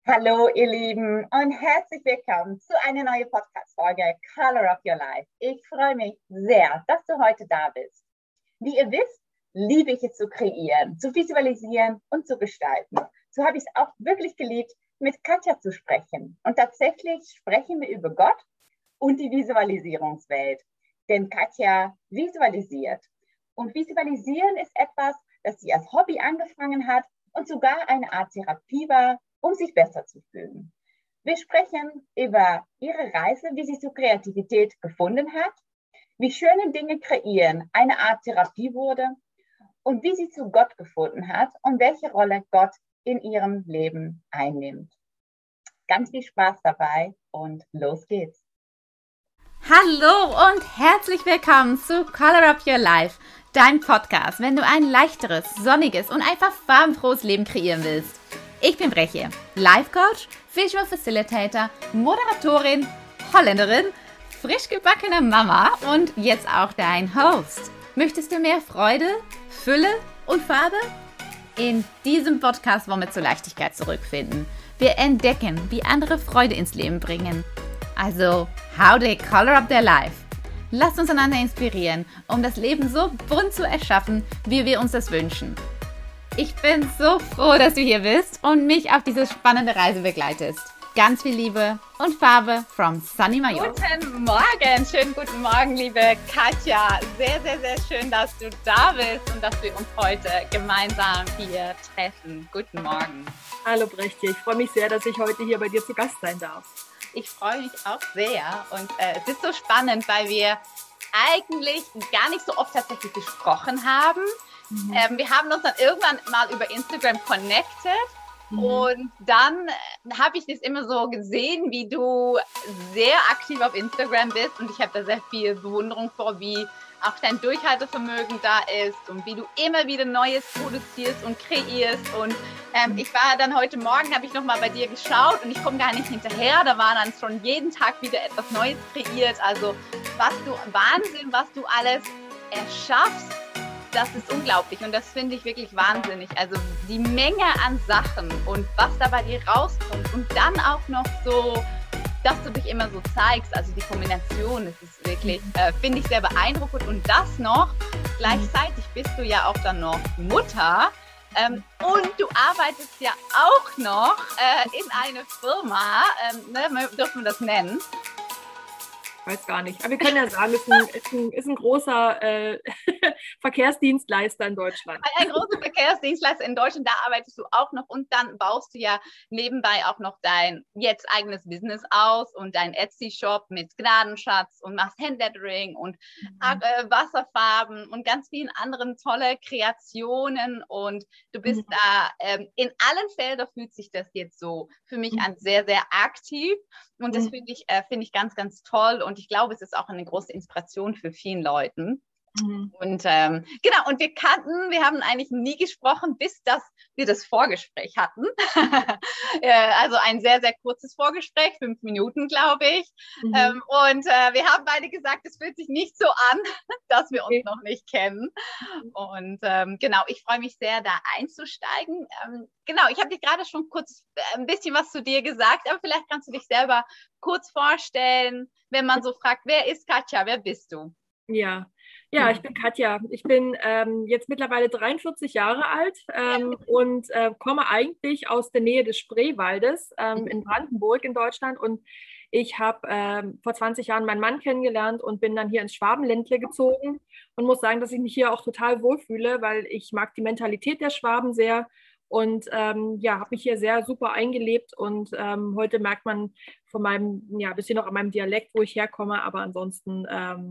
Hallo ihr Lieben und herzlich willkommen zu einer neuen Podcast-Folge Color of Your Life. Ich freue mich sehr, dass du heute da bist. Wie ihr wisst, liebe ich es zu kreieren, zu visualisieren und zu gestalten. So habe ich es auch wirklich geliebt, mit Katja zu sprechen. Und tatsächlich sprechen wir über Gott und die Visualisierungswelt. Denn Katja visualisiert. Und visualisieren ist etwas, das sie als Hobby angefangen hat und sogar eine Art Therapie war, um sich besser zu fühlen. Wir sprechen über ihre Reise, wie sie zur Kreativität gefunden hat, wie schöne Dinge kreieren eine Art Therapie wurde und wie sie zu Gott gefunden hat und welche Rolle Gott in ihrem Leben einnimmt. Ganz viel Spaß dabei und los geht's. Hallo und herzlich willkommen zu Color Up Your Life, dein Podcast, wenn du ein leichteres, sonniges und einfach farbenfrohes Leben kreieren willst. Ich bin Breche, Life Coach, Visual Facilitator, Moderatorin, Holländerin, frisch gebackene Mama und jetzt auch dein Host. Möchtest du mehr Freude, Fülle und Farbe? In diesem Podcast wollen wir zur Leichtigkeit zurückfinden. Wir entdecken, wie andere Freude ins Leben bringen. Also, how they color up their life. Lasst uns einander inspirieren, um das Leben so bunt zu erschaffen, wie wir uns das wünschen. Ich bin so froh, dass du hier bist und mich auf diese spannende Reise begleitest. Ganz viel Liebe und Farbe from Sunny Major. Guten Morgen, schönen guten Morgen, liebe Katja. Sehr, sehr, sehr schön, dass du da bist und dass wir uns heute gemeinsam hier treffen. Guten Morgen. Hallo Brechtje, ich freue mich sehr, dass ich heute hier bei dir zu Gast sein darf. Ich freue mich auch sehr und es ist so spannend, weil wir eigentlich gar nicht so oft tatsächlich gesprochen haben. Wir haben uns dann irgendwann mal über Instagram connected und dann habe ich das immer so gesehen, wie du sehr aktiv auf Instagram bist und ich habe da sehr viel Bewunderung vor, wie auch dein Durchhaltevermögen da ist und wie du immer wieder Neues produzierst und kreierst und ich war dann heute Morgen, habe ich nochmal bei dir geschaut und ich komme gar nicht hinterher, da war dann schon jeden Tag wieder etwas Neues kreiert, also Wahnsinn, was du alles erschaffst. Das ist unglaublich und das finde ich wirklich wahnsinnig. Also die Menge an Sachen und was da bei dir rauskommt und dann auch noch so, dass du dich immer so zeigst. Also die Kombination, das ist wirklich, finde ich sehr beeindruckend. Und das noch, gleichzeitig bist du ja auch dann noch Mutter und du arbeitest ja auch noch in einer Firma, dürfen wir das nennen? Weiß gar nicht. Aber wir können ja sagen, ist ein großer Verkehrsdienstleister in Deutschland. Ein großer Verkehrsdienstleister in Deutschland, da arbeitest du auch noch und dann baust du ja nebenbei auch noch dein jetzt eigenes Business aus und dein Etsy-Shop mit Gnadenschatz und machst Handlettering und Wasserfarben und ganz vielen anderen tolle Kreationen und du bist da in allen Feldern fühlt sich das jetzt so für mich an sehr, sehr aktiv und das finde ich ganz, ganz toll und ich glaube, es ist auch eine große Inspiration für vielen Leuten. Und genau, und wir haben eigentlich nie gesprochen, bis wir das Vorgespräch hatten. Also ein sehr, sehr kurzes Vorgespräch, 5 Minuten, glaube ich. Und wir haben beide gesagt, es fühlt sich nicht so an, dass wir uns noch nicht kennen. Und genau, ich freue mich sehr, da einzusteigen. Genau, ich habe dir gerade schon kurz ein bisschen was zu dir gesagt, aber vielleicht kannst du dich selber kurz vorstellen, wenn man so fragt, wer ist Katja, wer bist du? Ja, ich bin Katja. Ich bin jetzt mittlerweile 43 Jahre alt und komme eigentlich aus der Nähe des Spreewaldes in Brandenburg in Deutschland. Und ich habe vor 20 Jahren meinen Mann kennengelernt und bin dann hier ins Schwabenländle gezogen und muss sagen, dass ich mich hier auch total wohlfühle, weil ich mag die Mentalität der Schwaben sehr. Und habe mich hier sehr super eingelebt und heute merkt man von meinem, ein bisschen noch an meinem Dialekt, wo ich herkomme, aber ansonsten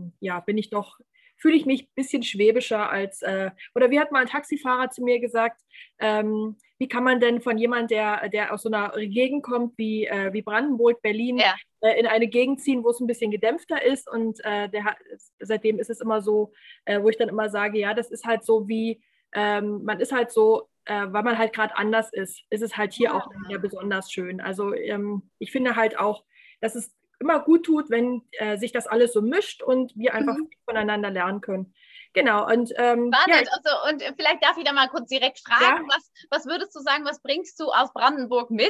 fühle ich mich ein bisschen schwäbischer oder wie hat mal ein Taxifahrer zu mir gesagt, wie kann man denn von jemandem, der aus so einer Gegend kommt wie Brandenburg, Berlin, in eine Gegend ziehen, wo es ein bisschen gedämpfter ist und seitdem ist es immer so, wo ich dann immer sage, ja, das ist halt so wie, man ist halt so, weil man halt gerade anders ist es halt hier auch ja besonders schön. Also ich finde halt auch, dass es immer gut tut, wenn sich das alles so mischt und wir einfach voneinander lernen können. Genau. Und, Spannend. Also, und vielleicht darf ich da mal kurz direkt fragen, was würdest du sagen, was bringst du aus Brandenburg mit?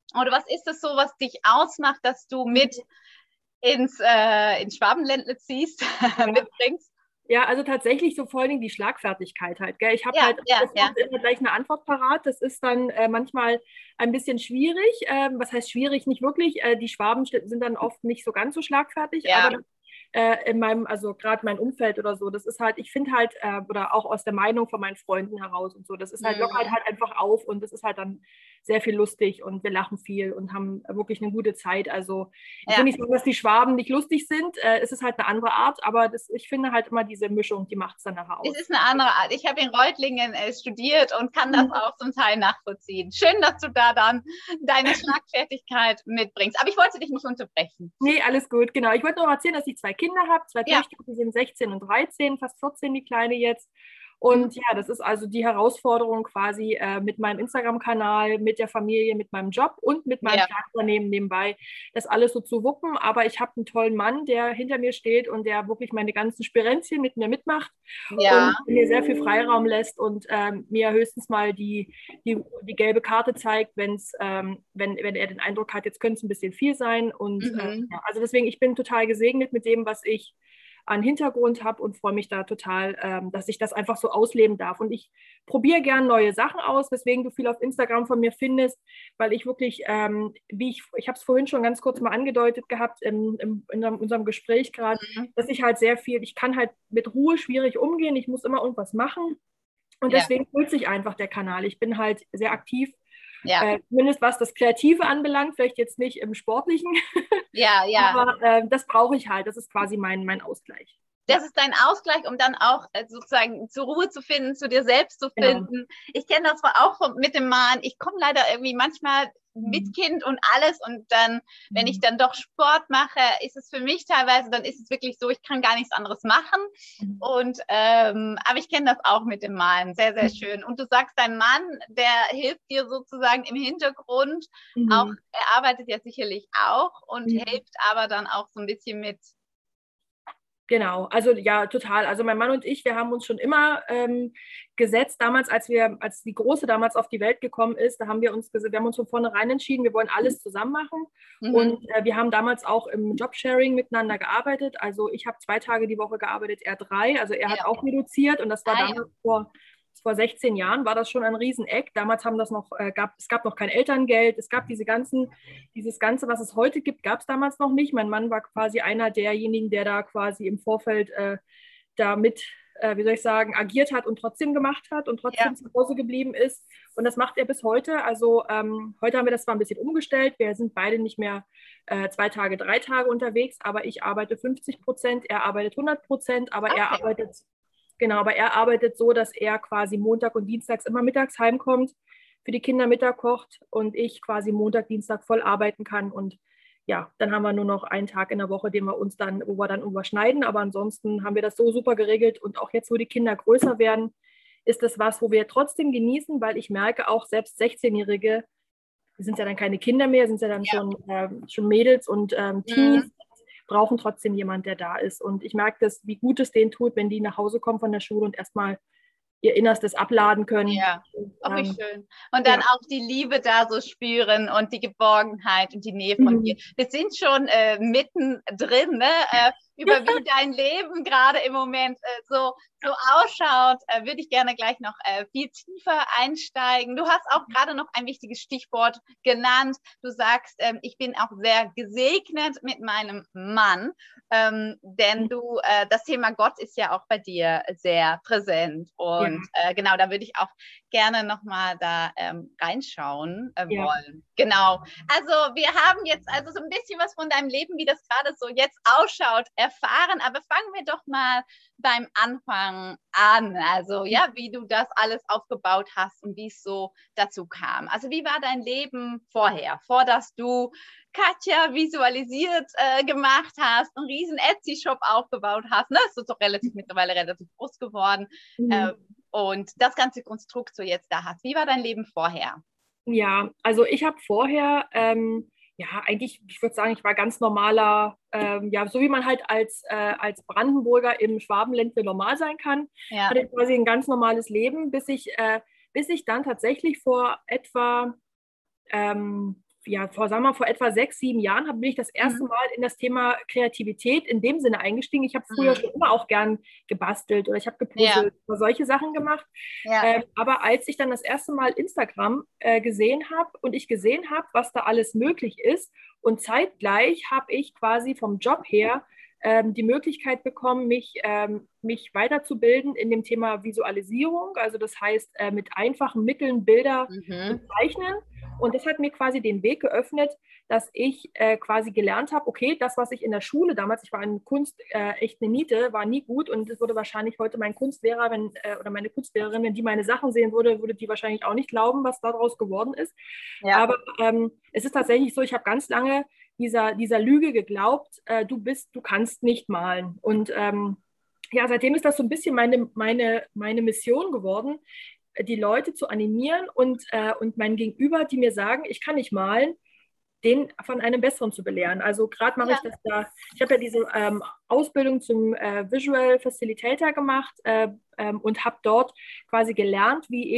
Oder was ist es so, was dich ausmacht, dass du mit ins Schwabenländle ziehst, mitbringst? Ja, also tatsächlich so vor allen Dingen die Schlagfertigkeit halt. Gell? Ich habe halt sofort immer gleich eine Antwort parat. Das ist dann manchmal ein bisschen schwierig. Was heißt schwierig? Nicht wirklich. Die Schwaben sind dann oft nicht so ganz so schlagfertig, aber in meinem, also gerade mein Umfeld oder so, das ist halt, ich finde halt, oder auch aus der Meinung von meinen Freunden heraus und so, das ist halt, lockert halt einfach auf und das ist halt dann sehr viel lustig und wir lachen viel und haben wirklich eine gute Zeit. Also ich will nicht sagen, dass die Schwaben nicht lustig sind, es ist halt eine andere Art, aber ich finde halt immer diese Mischung, die macht es dann nachher aus. Es ist eine andere Art. Ich habe in Reutlingen studiert und kann das auch zum Teil nachvollziehen. Schön, dass du da dann deine Schlagfertigkeit mitbringst. Aber ich wollte dich nicht unterbrechen. Nee, alles gut, genau. Ich wollte noch erzählen, dass ich 2 Kinder habe, 2 Töchter, die sind 16 und 13, fast 14 die Kleine jetzt. Und ja, das ist also die Herausforderung quasi mit meinem Instagram-Kanal, mit der Familie, mit meinem Job und mit meinem Kleiderunternehmen nebenbei, das alles so zu wuppen. Aber ich habe einen tollen Mann, der hinter mir steht und der wirklich meine ganzen Spirenzchen mit mir mitmacht und mir sehr viel Freiraum lässt und mir höchstens mal die gelbe Karte zeigt, wenn er den Eindruck hat, jetzt könnte es ein bisschen viel sein. Und ja, also deswegen, ich bin total gesegnet mit dem, was ich an Hintergrund habe und freue mich da total, dass ich das einfach so ausleben darf. Und ich probiere gern neue Sachen aus, weswegen du viel auf Instagram von mir findest, weil ich wirklich, ich habe es vorhin schon ganz kurz mal angedeutet gehabt in unserem Gespräch gerade, dass ich halt sehr viel, ich kann halt mit Ruhe schwierig umgehen, ich muss immer irgendwas machen und deswegen fühlt sich einfach der Kanal. Ich bin halt sehr aktiv. Zumindest was das Kreative anbelangt, vielleicht jetzt nicht im Sportlichen. Aber das brauche ich halt. Das ist quasi mein Ausgleich. Das ist dein Ausgleich, um dann auch sozusagen zur Ruhe zu finden, zu dir selbst zu finden. Genau. Ich kenne das auch mit dem Malen. Ich komme leider irgendwie manchmal mit Kind und alles und dann, wenn ich dann doch Sport mache, ist es für mich teilweise, dann ist es wirklich so, ich kann gar nichts anderes machen. Und aber ich kenne das auch mit dem Malen, sehr, sehr schön. Und du sagst, dein Mann, der hilft dir sozusagen im Hintergrund, auch, er arbeitet ja sicherlich auch und hilft aber dann auch so ein bisschen mit. Genau, also ja, total. Also mein Mann und ich, wir haben uns schon immer gesetzt, damals, als die Große damals auf die Welt gekommen ist, da haben wir uns von vornherein entschieden, wir wollen alles zusammen machen. Und wir haben damals auch im Jobsharing miteinander gearbeitet. Also ich habe 2 Tage die Woche gearbeitet, er 3. Also er hat auch reduziert und das war damals vor 16 Jahren war das schon ein Rieseneck. Damals es gab noch kein Elterngeld, es gab dieses Ganze, was es heute gibt, gab es damals noch nicht. Mein Mann war quasi einer derjenigen, der da quasi im Vorfeld damit, wie soll ich sagen, agiert hat und trotzdem gemacht hat und trotzdem zu Hause geblieben ist. Und das macht er bis heute. Also heute haben wir das zwar ein bisschen umgestellt, wir sind beide nicht mehr 2 Tage, 3 Tage unterwegs, aber ich arbeite 50%, er arbeitet 100%, aber er arbeitet so, dass er quasi Montag und Dienstags immer mittags heimkommt, für die Kinder Mittag kocht und ich quasi Montag, Dienstag voll arbeiten kann. Und ja, dann haben wir nur noch einen Tag in der Woche, wo wir dann überschneiden. Aber ansonsten haben wir das so super geregelt. Und auch jetzt, wo die Kinder größer werden, ist das was, wo wir trotzdem genießen, weil ich merke, auch selbst 16-Jährige, die sind ja dann keine Kinder mehr, sind ja dann schon Mädels und Teenies, brauchen trotzdem jemand, der da ist. Und ich merke das, wie gut es denen tut, wenn die nach Hause kommen von der Schule und erstmal ihr Innerstes abladen können. Ja, wie schön. Und dann auch die Liebe da so spüren und die Geborgenheit und die Nähe von dir. Wir sind schon mittendrin, ne? Über wie dein Leben gerade im Moment so ausschaut, würde ich gerne gleich noch viel tiefer einsteigen. Du hast auch gerade noch ein wichtiges Stichwort genannt. Du sagst, ich bin auch sehr gesegnet mit meinem Mann, denn das Thema Gott ist ja auch bei dir sehr präsent. Und genau, da würde ich auch gerne nochmal da reinschauen wollen. Genau. Also wir haben jetzt also so ein bisschen was von deinem Leben, wie das gerade so jetzt ausschaut, erfahren. Aber fangen wir doch mal beim Anfang an. Also ja, wie du das alles aufgebaut hast und wie es so dazu kam. Also wie war dein Leben vorher, dass du Katja visualisiert gemacht hast, einen riesen Etsy-Shop aufgebaut hast. Ne? Das ist doch mittlerweile relativ groß geworden. Und das ganze Konstrukt so jetzt da hast. Wie war dein Leben vorher? Ja, also ich habe vorher, eigentlich, ich würde sagen, ich war ganz normaler, so wie man halt als Brandenburger im Schwabenländle normal sein kann, hatte ich quasi ein ganz normales Leben, bis ich dann tatsächlich vor etwa 4 sagen wir, vor etwa 6, 7 Jahren bin ich das erste Mal in das Thema Kreativität in dem Sinne eingestiegen. Ich habe früher schon immer auch gern gebastelt oder ich habe gepuzzelt oder solche Sachen gemacht. Ja. Aber als ich dann das erste Mal Instagram gesehen habe und ich gesehen habe, was da alles möglich ist und zeitgleich habe ich quasi vom Job her die Möglichkeit bekommen, mich weiterzubilden in dem Thema Visualisierung. Also das heißt, mit einfachen Mitteln Bilder zu zeichnen. Und das hat mir quasi den Weg geöffnet, dass ich quasi gelernt habe, okay, das, was ich in der Schule damals, ich war in Kunst echt eine Niete, war nie gut und das würde wahrscheinlich heute mein Kunstlehrer oder meine Kunstlehrerin, wenn die meine Sachen sehen würde die wahrscheinlich auch nicht glauben, was daraus geworden ist. Ja. Aber es ist tatsächlich so, ich habe ganz lange dieser Lüge geglaubt, du kannst nicht malen. Und seitdem ist das so ein bisschen meine Mission geworden, die Leute zu animieren und mein Gegenüber, die mir sagen, ich kann nicht malen, den von einem Besseren zu belehren. Also gerade mache ich das da, ich habe ja diese Ausbildung zum Visual Facilitator gemacht und habe dort quasi gelernt, wie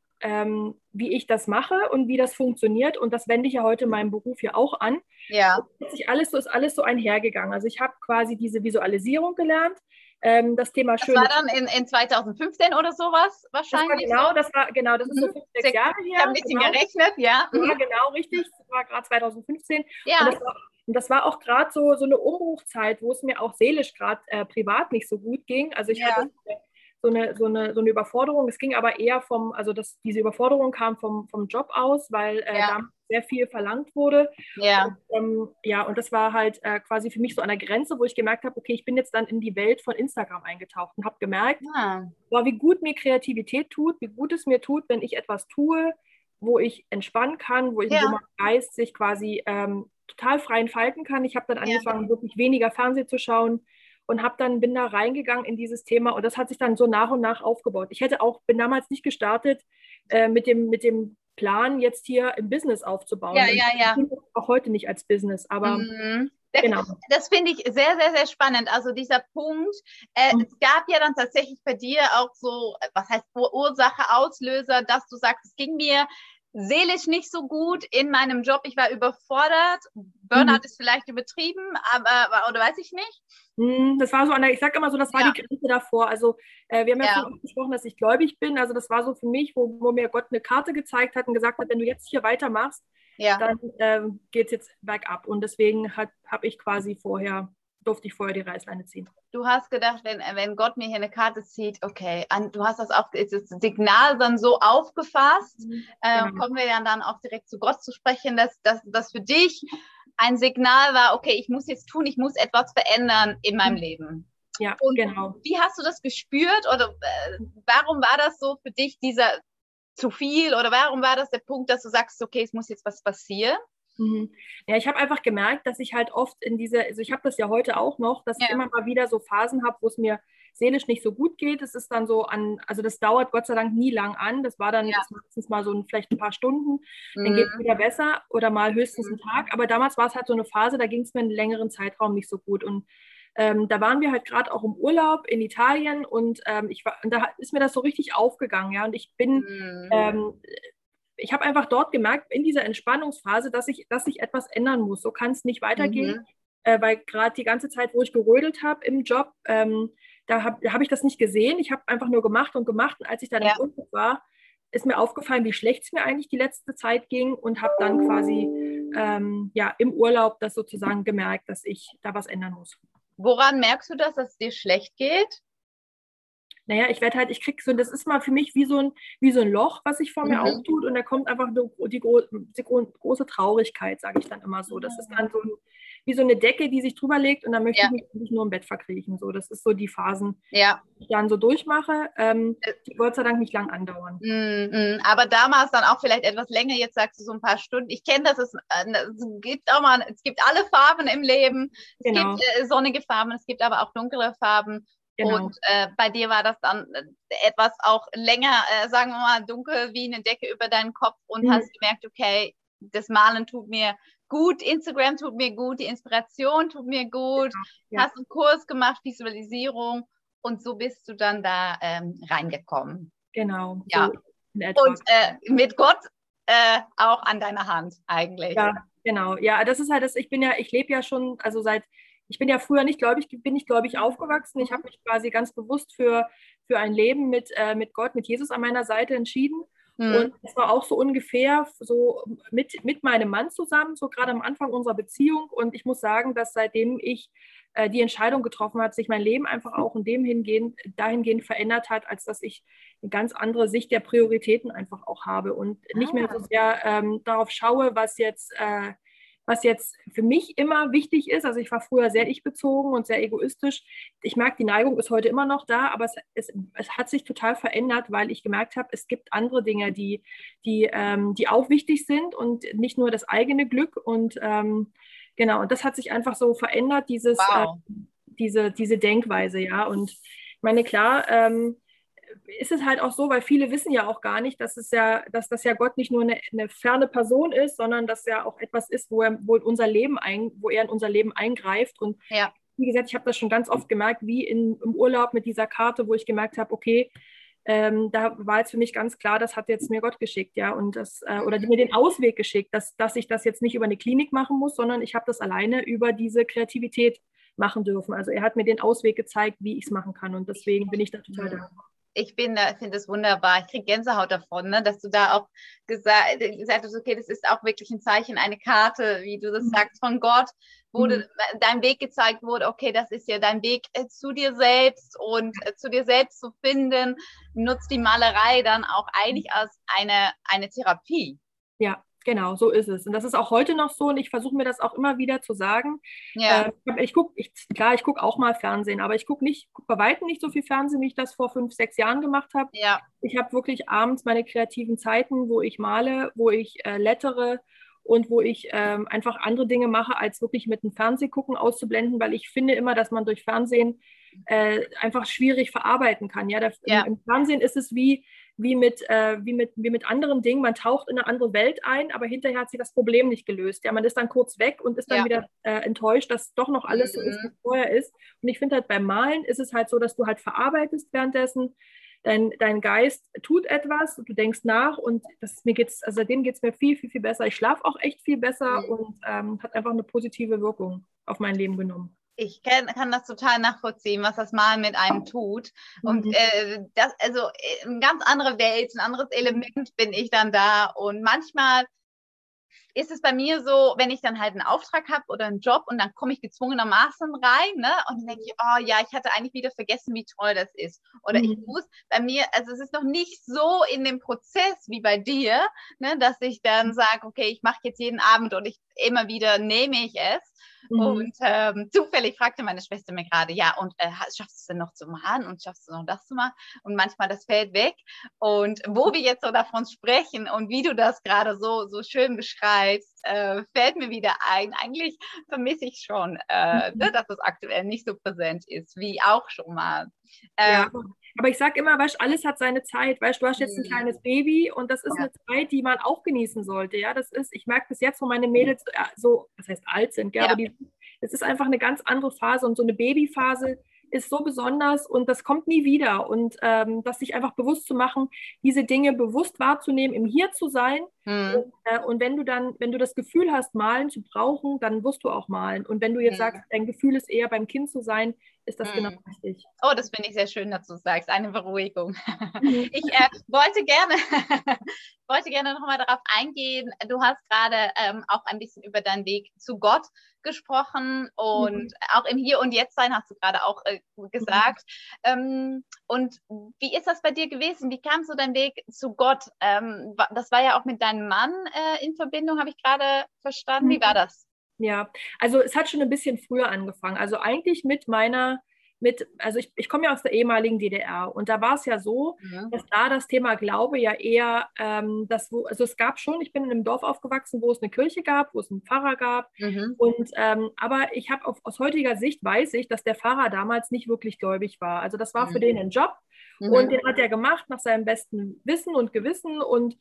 ich das mache und wie das funktioniert. Und das wende ich ja heute in meinem Beruf ja auch an. Ja. Ist alles so einhergegangen. Also ich habe quasi diese Visualisierung gelernt. Das Thema das war dann in 2015 oder sowas wahrscheinlich? Das ist so 5, 6 Jahre her. Ich habe ein bisschen gerechnet, ja. Ja, genau, richtig. Das war gerade 2015. Ja. Und das war auch gerade so eine Umbruchzeit, wo es mir auch seelisch gerade privat nicht so gut ging. Also ich hatte so eine Überforderung. Es ging aber eher diese Überforderung kam vom Job aus, weil da sehr viel verlangt wurde. Ja. Und das war halt quasi für mich so an der Grenze, wo ich gemerkt habe, okay, ich bin jetzt dann in die Welt von Instagram eingetaucht und habe gemerkt, wie gut mir Kreativität tut, wie gut es mir tut, wenn ich etwas tue, wo ich entspannen kann, wo mein Geist sich quasi total frei entfalten kann. Ich habe dann angefangen, wirklich weniger Fernsehen zu schauen und bin da reingegangen in dieses Thema und das hat sich dann so nach und nach aufgebaut. Bin damals nicht gestartet mit dem Plan, jetzt hier im Business aufzubauen. Ja. Ich bin auch heute nicht als Business, aber genau. Das finde ich sehr, sehr, sehr spannend. Also dieser Punkt, es gab ja dann tatsächlich bei dir auch so, was heißt Ursache, Auslöser, dass du sagst, es ging mir seelisch nicht so gut in meinem Job. Ich war überfordert. Burnout ist vielleicht übertrieben, oder weiß ich nicht. Das war so ich sage immer so, das war die Grenze davor. Also wir haben ja schon gesprochen, dass ich gläubig bin. Also das war so für mich, wo mir Gott eine Karte gezeigt hat und gesagt hat, wenn du jetzt hier weitermachst, dann geht es jetzt bergab. Und deswegen durfte ich vorher die Reißleine ziehen. Du hast gedacht, wenn Gott mir hier eine Karte zieht, okay, du hast das Signal dann so aufgefasst, kommen wir dann auch direkt zu Gott zu sprechen, dass für dich ein Signal war, okay, ich muss jetzt tun, ich muss etwas verändern in meinem Leben. Ja, und genau. Wie hast du das gespürt oder warum war das so für dich dieser zu viel oder warum war das der Punkt, dass du sagst, okay, es muss jetzt was passieren? Ja, ich habe einfach gemerkt, dass ich halt oft also ich habe das ja heute auch noch, dass ich immer mal wieder so Phasen habe, wo es mir seelisch nicht so gut geht. Es ist dann so also das dauert Gott sei Dank nie lang an. Das war dann meistens mal vielleicht ein paar Stunden, dann geht es wieder besser oder mal höchstens einen Tag. Aber damals war es halt so eine Phase, da ging es mir einen längeren Zeitraum nicht so gut. Und da waren wir halt gerade auch im Urlaub in Italien und da ist mir das so richtig aufgegangen. Ja, und ich habe einfach dort gemerkt, in dieser Entspannungsphase, dass sich etwas ändern muss. So kann es nicht weitergehen, weil gerade die ganze Zeit, wo ich gerödelt habe im Job, da hab ich das nicht gesehen. Ich habe einfach nur gemacht und gemacht. Und als ich dann im Urlaub war, ist mir aufgefallen, wie schlecht es mir eigentlich die letzte Zeit ging und habe dann quasi im Urlaub das sozusagen gemerkt, dass ich da was ändern muss. Woran merkst du das, dass es dir schlecht geht? Naja, ich krieg so, das ist mal für mich wie so ein Loch, was sich vor mir auftut und da kommt einfach die große Traurigkeit, sage ich dann immer so. Das ist dann wie so eine Decke, die sich drüber legt und dann möchte ich mich nur im Bett verkriechen. So, das ist so die Phasen, die ich dann so durchmache, die Gott sei Dank nicht lang andauern. Aber damals dann auch vielleicht etwas länger, jetzt sagst du so ein paar Stunden. Ich kenne das, es gibt alle Farben im Leben. Es gibt sonnige Farben, es gibt aber auch dunkle Farben. Genau. Und bei dir war das dann etwas auch länger, sagen wir mal, dunkel wie eine Decke über deinen Kopf und hast gemerkt, okay, das Malen tut mir gut, Instagram tut mir gut, die Inspiration tut mir gut, hast einen Kurs gemacht, Visualisierung und so bist du dann da reingekommen. Genau. Ja. So und mit Gott auch an deiner Hand eigentlich. Ja, genau. Ja, das ist halt das, ich lebe ja schon, also ich bin ja früher nicht gläubig, bin nicht gläubig aufgewachsen. Ich habe mich quasi ganz bewusst für ein Leben mit Gott, mit Jesus an meiner Seite entschieden. Und es war auch so ungefähr so mit meinem Mann zusammen, so gerade am Anfang unserer Beziehung. Und ich muss sagen, dass seitdem ich die Entscheidung getroffen habe, sich mein Leben einfach auch dahingehend verändert hat, als dass ich eine ganz andere Sicht der Prioritäten einfach auch habe und nicht mehr so sehr darauf schaue, was jetzt für mich immer wichtig ist. Also ich war früher sehr ich-bezogen und sehr egoistisch. Ich merke, die Neigung ist heute immer noch da, aber es hat sich total verändert, weil ich gemerkt habe, es gibt andere Dinge, die auch wichtig sind und nicht nur das eigene Glück. Und genau, und das hat sich einfach so verändert, diese Denkweise, ja. Und ich meine, klar, ist es halt auch so, weil viele wissen ja auch gar nicht, dass das ja Gott nicht nur eine ferne Person ist, sondern dass er auch etwas ist, wo er in unser Leben eingreift. Und wie gesagt, ich habe das schon ganz oft gemerkt, wie im Urlaub mit dieser Karte, wo ich gemerkt habe, okay, da war jetzt für mich ganz klar, das hat jetzt mir Gott geschickt, ja, und oder mir den Ausweg geschickt, dass ich das jetzt nicht über eine Klinik machen muss, sondern ich habe das alleine über diese Kreativität machen dürfen. Also er hat mir den Ausweg gezeigt, wie ich es machen kann, und deswegen bin ich da total dankbar. Ich finde das wunderbar. Ich kriege Gänsehaut davon, ne? Dass du da auch gesagt hast, okay, das ist auch wirklich ein Zeichen, eine Karte, wie du das sagst, von Gott, wo dein Weg gezeigt wurde, okay, das ist ja dein Weg zu dir selbst und zu dir selbst zu finden, nutzt die Malerei dann auch eigentlich als eine Therapie. Ja. Genau, so ist es. Und das ist auch heute noch so, und ich versuche mir das auch immer wieder zu sagen. Ja. Ich gucke auch mal Fernsehen, aber ich gucke bei weitem nicht so viel Fernsehen, wie ich das vor 5, 6 Jahren gemacht habe. Ja. Ich habe wirklich abends meine kreativen Zeiten, wo ich male, wo ich lettere und wo ich einfach andere Dinge mache, als wirklich mit dem Fernsehgucken auszublenden, weil ich finde immer, dass man durch Fernsehen einfach schwierig verarbeiten kann. Ja, im Fernsehen ist es wie mit anderen Dingen. Man taucht in eine andere Welt ein, aber hinterher hat sich das Problem nicht gelöst. Ja, man ist dann kurz weg und ist dann wieder enttäuscht, dass doch noch alles so ist, wie es vorher ist. Und ich finde halt, beim Malen ist es halt so, dass du halt verarbeitest währenddessen. Dein Geist tut etwas, du denkst nach, und seitdem geht es mir viel, viel, viel besser. Ich schlafe auch echt viel besser und hat einfach eine positive Wirkung auf mein Leben genommen. Ich kann das total nachvollziehen, was das Malen mit einem tut. Und also eine ganz andere Welt, ein anderes Element bin ich dann da. Und manchmal ist es bei mir so, wenn ich dann halt einen Auftrag habe oder einen Job, und dann komme ich gezwungenermaßen rein, ne? Und dann denke ich, oh ja, ich hatte eigentlich wieder vergessen, wie toll das ist. Oder ich muss bei mir, also es ist noch nicht so in dem Prozess wie bei dir, ne, dass ich dann sage, okay, ich mache jetzt jeden Abend und immer wieder nehme ich es. Und zufällig fragte meine Schwester mir gerade, ja, und schaffst du es denn noch zu malen und schaffst du noch das zu machen? Und manchmal das fällt weg. Und wo wir jetzt so davon sprechen und wie du das gerade so schön beschreibst, fällt mir wieder ein. Eigentlich vermisse ich schon, dass das aktuell nicht so präsent ist, wie auch schon mal. Ja, aber ich sage immer, weißt, alles hat seine Zeit. Weißt, du hast jetzt ein kleines Baby, und das ist eine Zeit, die man auch genießen sollte. Ja, ich merke das jetzt, wo meine Mädels das heißt alt sind, aber das ist einfach eine ganz andere Phase, und so eine Babyphase ist so besonders, und das kommt nie wieder, und das sich einfach bewusst zu machen, diese Dinge bewusst wahrzunehmen, im Hier zu sein, und wenn du das Gefühl hast, malen zu brauchen, dann wirst du auch malen, und wenn du jetzt sagst, dein Gefühl ist eher beim Kind zu sein, ist das genau richtig. Oh, das finde ich sehr schön, dass du sagst, eine Beruhigung. Ich wollte gerne nochmal darauf eingehen. Du hast gerade auch ein bisschen über deinen Weg zu Gott gesprochen, und auch im Hier und Jetzt sein hast du gerade auch gesagt. Und wie ist das bei dir gewesen? Wie kam so dein Weg zu Gott? Das war ja auch mit deinem Mann in Verbindung, habe ich gerade verstanden. Wie war das? Ja, also es hat schon ein bisschen früher angefangen. Also eigentlich ich komme ja aus der ehemaligen DDR, und da war es ja so, dass da das Thema Glaube ja eher, also es gab schon, ich bin in einem Dorf aufgewachsen, wo es eine Kirche gab, wo es einen Pfarrer gab, und aber ich habe aus heutiger Sicht weiß ich, dass der Pfarrer damals nicht wirklich gläubig war. Also das war für den ein Job. Und den hat er gemacht nach seinem besten Wissen und Gewissen. Und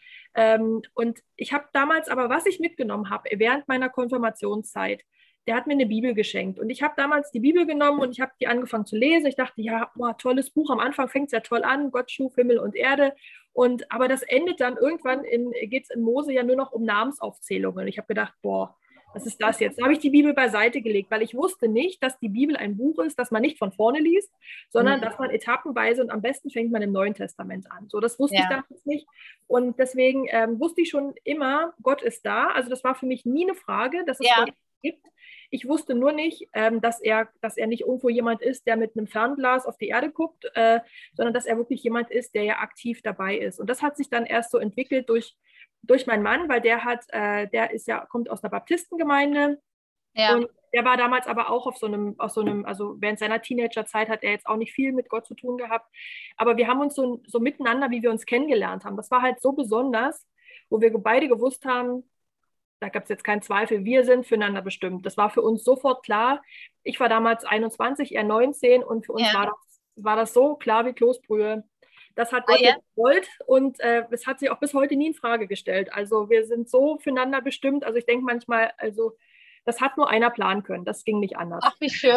ich habe damals aber, was ich mitgenommen habe, während meiner Konfirmationszeit, der hat mir eine Bibel geschenkt. Und ich habe damals die Bibel genommen und ich habe die angefangen zu lesen. Ich dachte, ja, boah, tolles Buch. Am Anfang fängt es ja toll an. Gott schuf Himmel und Erde. Aber das endet dann irgendwann, geht es in Mose ja nur noch um Namensaufzählungen. Ich habe gedacht, boah, was ist das jetzt? Da habe ich die Bibel beiseite gelegt, weil ich wusste nicht, dass die Bibel ein Buch ist, das man nicht von vorne liest, sondern dass man etappenweise und am besten fängt man im Neuen Testament an. So, das wusste ich damals nicht. Und deswegen wusste ich schon immer, Gott ist da. Also das war für mich nie eine Frage, dass es Gott gibt. Ich wusste nur nicht, dass er nicht irgendwo jemand ist, der mit einem Fernglas auf die Erde guckt, sondern dass er wirklich jemand ist, der ja aktiv dabei ist. Und das hat sich dann erst so entwickelt durch meinen Mann, weil kommt aus einer Baptistengemeinde. Ja. Und der war damals aber auch auf so einem, also während seiner Teenagerzeit hat er jetzt auch nicht viel mit Gott zu tun gehabt. Aber wir haben uns so miteinander, wie wir uns kennengelernt haben. Das war halt so besonders, wo wir beide gewusst haben, da gab es jetzt keinen Zweifel, wir sind füreinander bestimmt. Das war für uns sofort klar. Ich war damals 21, er 19 und für uns war das so klar wie Kloßbrühe. Das hat Gott gewollt und es hat sich auch bis heute nie in Frage gestellt. Also wir sind so füreinander bestimmt. Also ich denke manchmal, also das hat nur einer planen können. Das ging nicht anders. Ach, wie schön.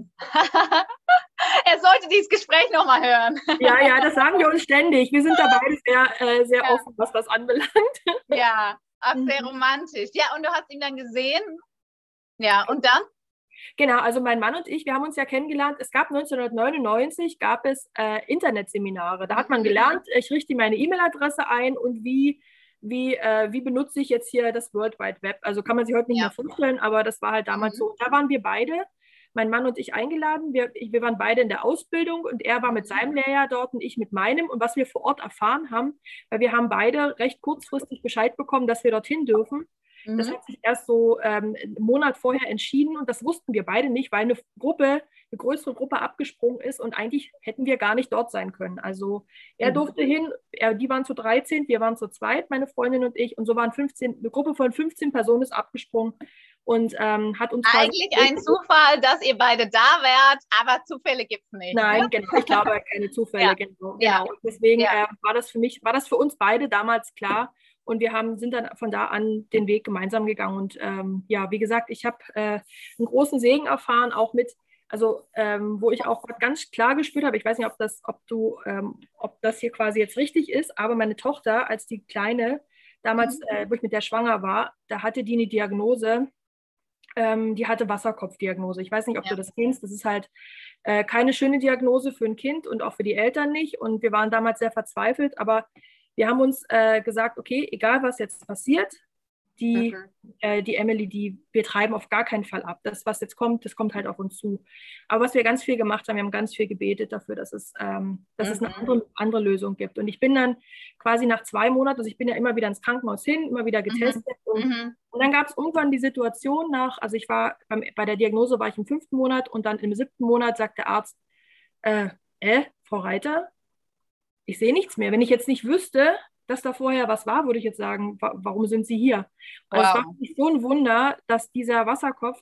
Er sollte dieses Gespräch nochmal hören. Ja, das sagen wir uns ständig. Wir sind da beide sehr offen, was das anbelangt. Ja. Ach, sehr romantisch. Ja, und du hast ihn dann gesehen? Ja, und dann? Genau, also mein Mann und ich, wir haben uns ja kennengelernt. Es gab 1999 Internetseminare. Da hat man gelernt, ich richte meine E-Mail-Adresse ein und wie benutze ich jetzt hier das World Wide Web. Also kann man sich heute nicht mehr vorstellen, aber das war halt damals so. Da waren wir beide, mein Mann und ich, eingeladen. Wir waren beide in der Ausbildung und er war mit seinem Lehrjahr dort und ich mit meinem. Und was wir vor Ort erfahren haben, weil wir haben beide recht kurzfristig Bescheid bekommen, dass wir dorthin dürfen. Das hat sich erst so einen Monat vorher entschieden und das wussten wir beide nicht, weil eine größere Gruppe abgesprungen ist und eigentlich hätten wir gar nicht dort sein können. Also er durfte hin, die waren zu 13, wir waren zu zweit, meine Freundin und ich, und so waren eine Gruppe von 15 Personen ist abgesprungen und hat uns eigentlich ein Zufall, dass ihr beide da wärt, aber Zufälle gibt es nicht. Nein, genau, ich glaube keine Zufälle, genau. Und deswegen war das für uns beide damals klar. Und wir sind dann von da an den Weg gemeinsam gegangen. Und wie gesagt, ich habe einen großen Segen erfahren, auch wo ich auch ganz klar gespürt habe, ich weiß nicht, ob das hier quasi jetzt richtig ist, aber meine Tochter, als die Kleine, damals, wo ich mit der schwanger war, da hatte die eine Diagnose, die hatte Wasserkopfdiagnose. Ich weiß nicht, ob du das kennst. Das ist halt keine schöne Diagnose für ein Kind und auch für die Eltern nicht. Und wir waren damals sehr verzweifelt, aber wir haben uns gesagt, okay, egal was jetzt passiert, die Emily, wir treiben auf gar keinen Fall ab. Das, was jetzt kommt, das kommt halt auf uns zu. Aber was wir ganz viel gemacht haben, wir haben ganz viel gebetet dafür, dass es eine andere Lösung gibt. Und ich bin dann quasi nach 2 Monaten, also ich bin ja immer wieder ins Krankenhaus hin, immer wieder getestet. Und dann gab es irgendwann die Situation also ich war, bei der Diagnose war ich im 5. Monat und dann im 7. Monat sagt der Arzt, Frau Reiter, ich sehe nichts mehr. Wenn ich jetzt nicht wüsste, dass da vorher was war, würde ich jetzt sagen, warum sind Sie hier? Und es war nicht so ein Wunder, dass dieser Wasserkopf,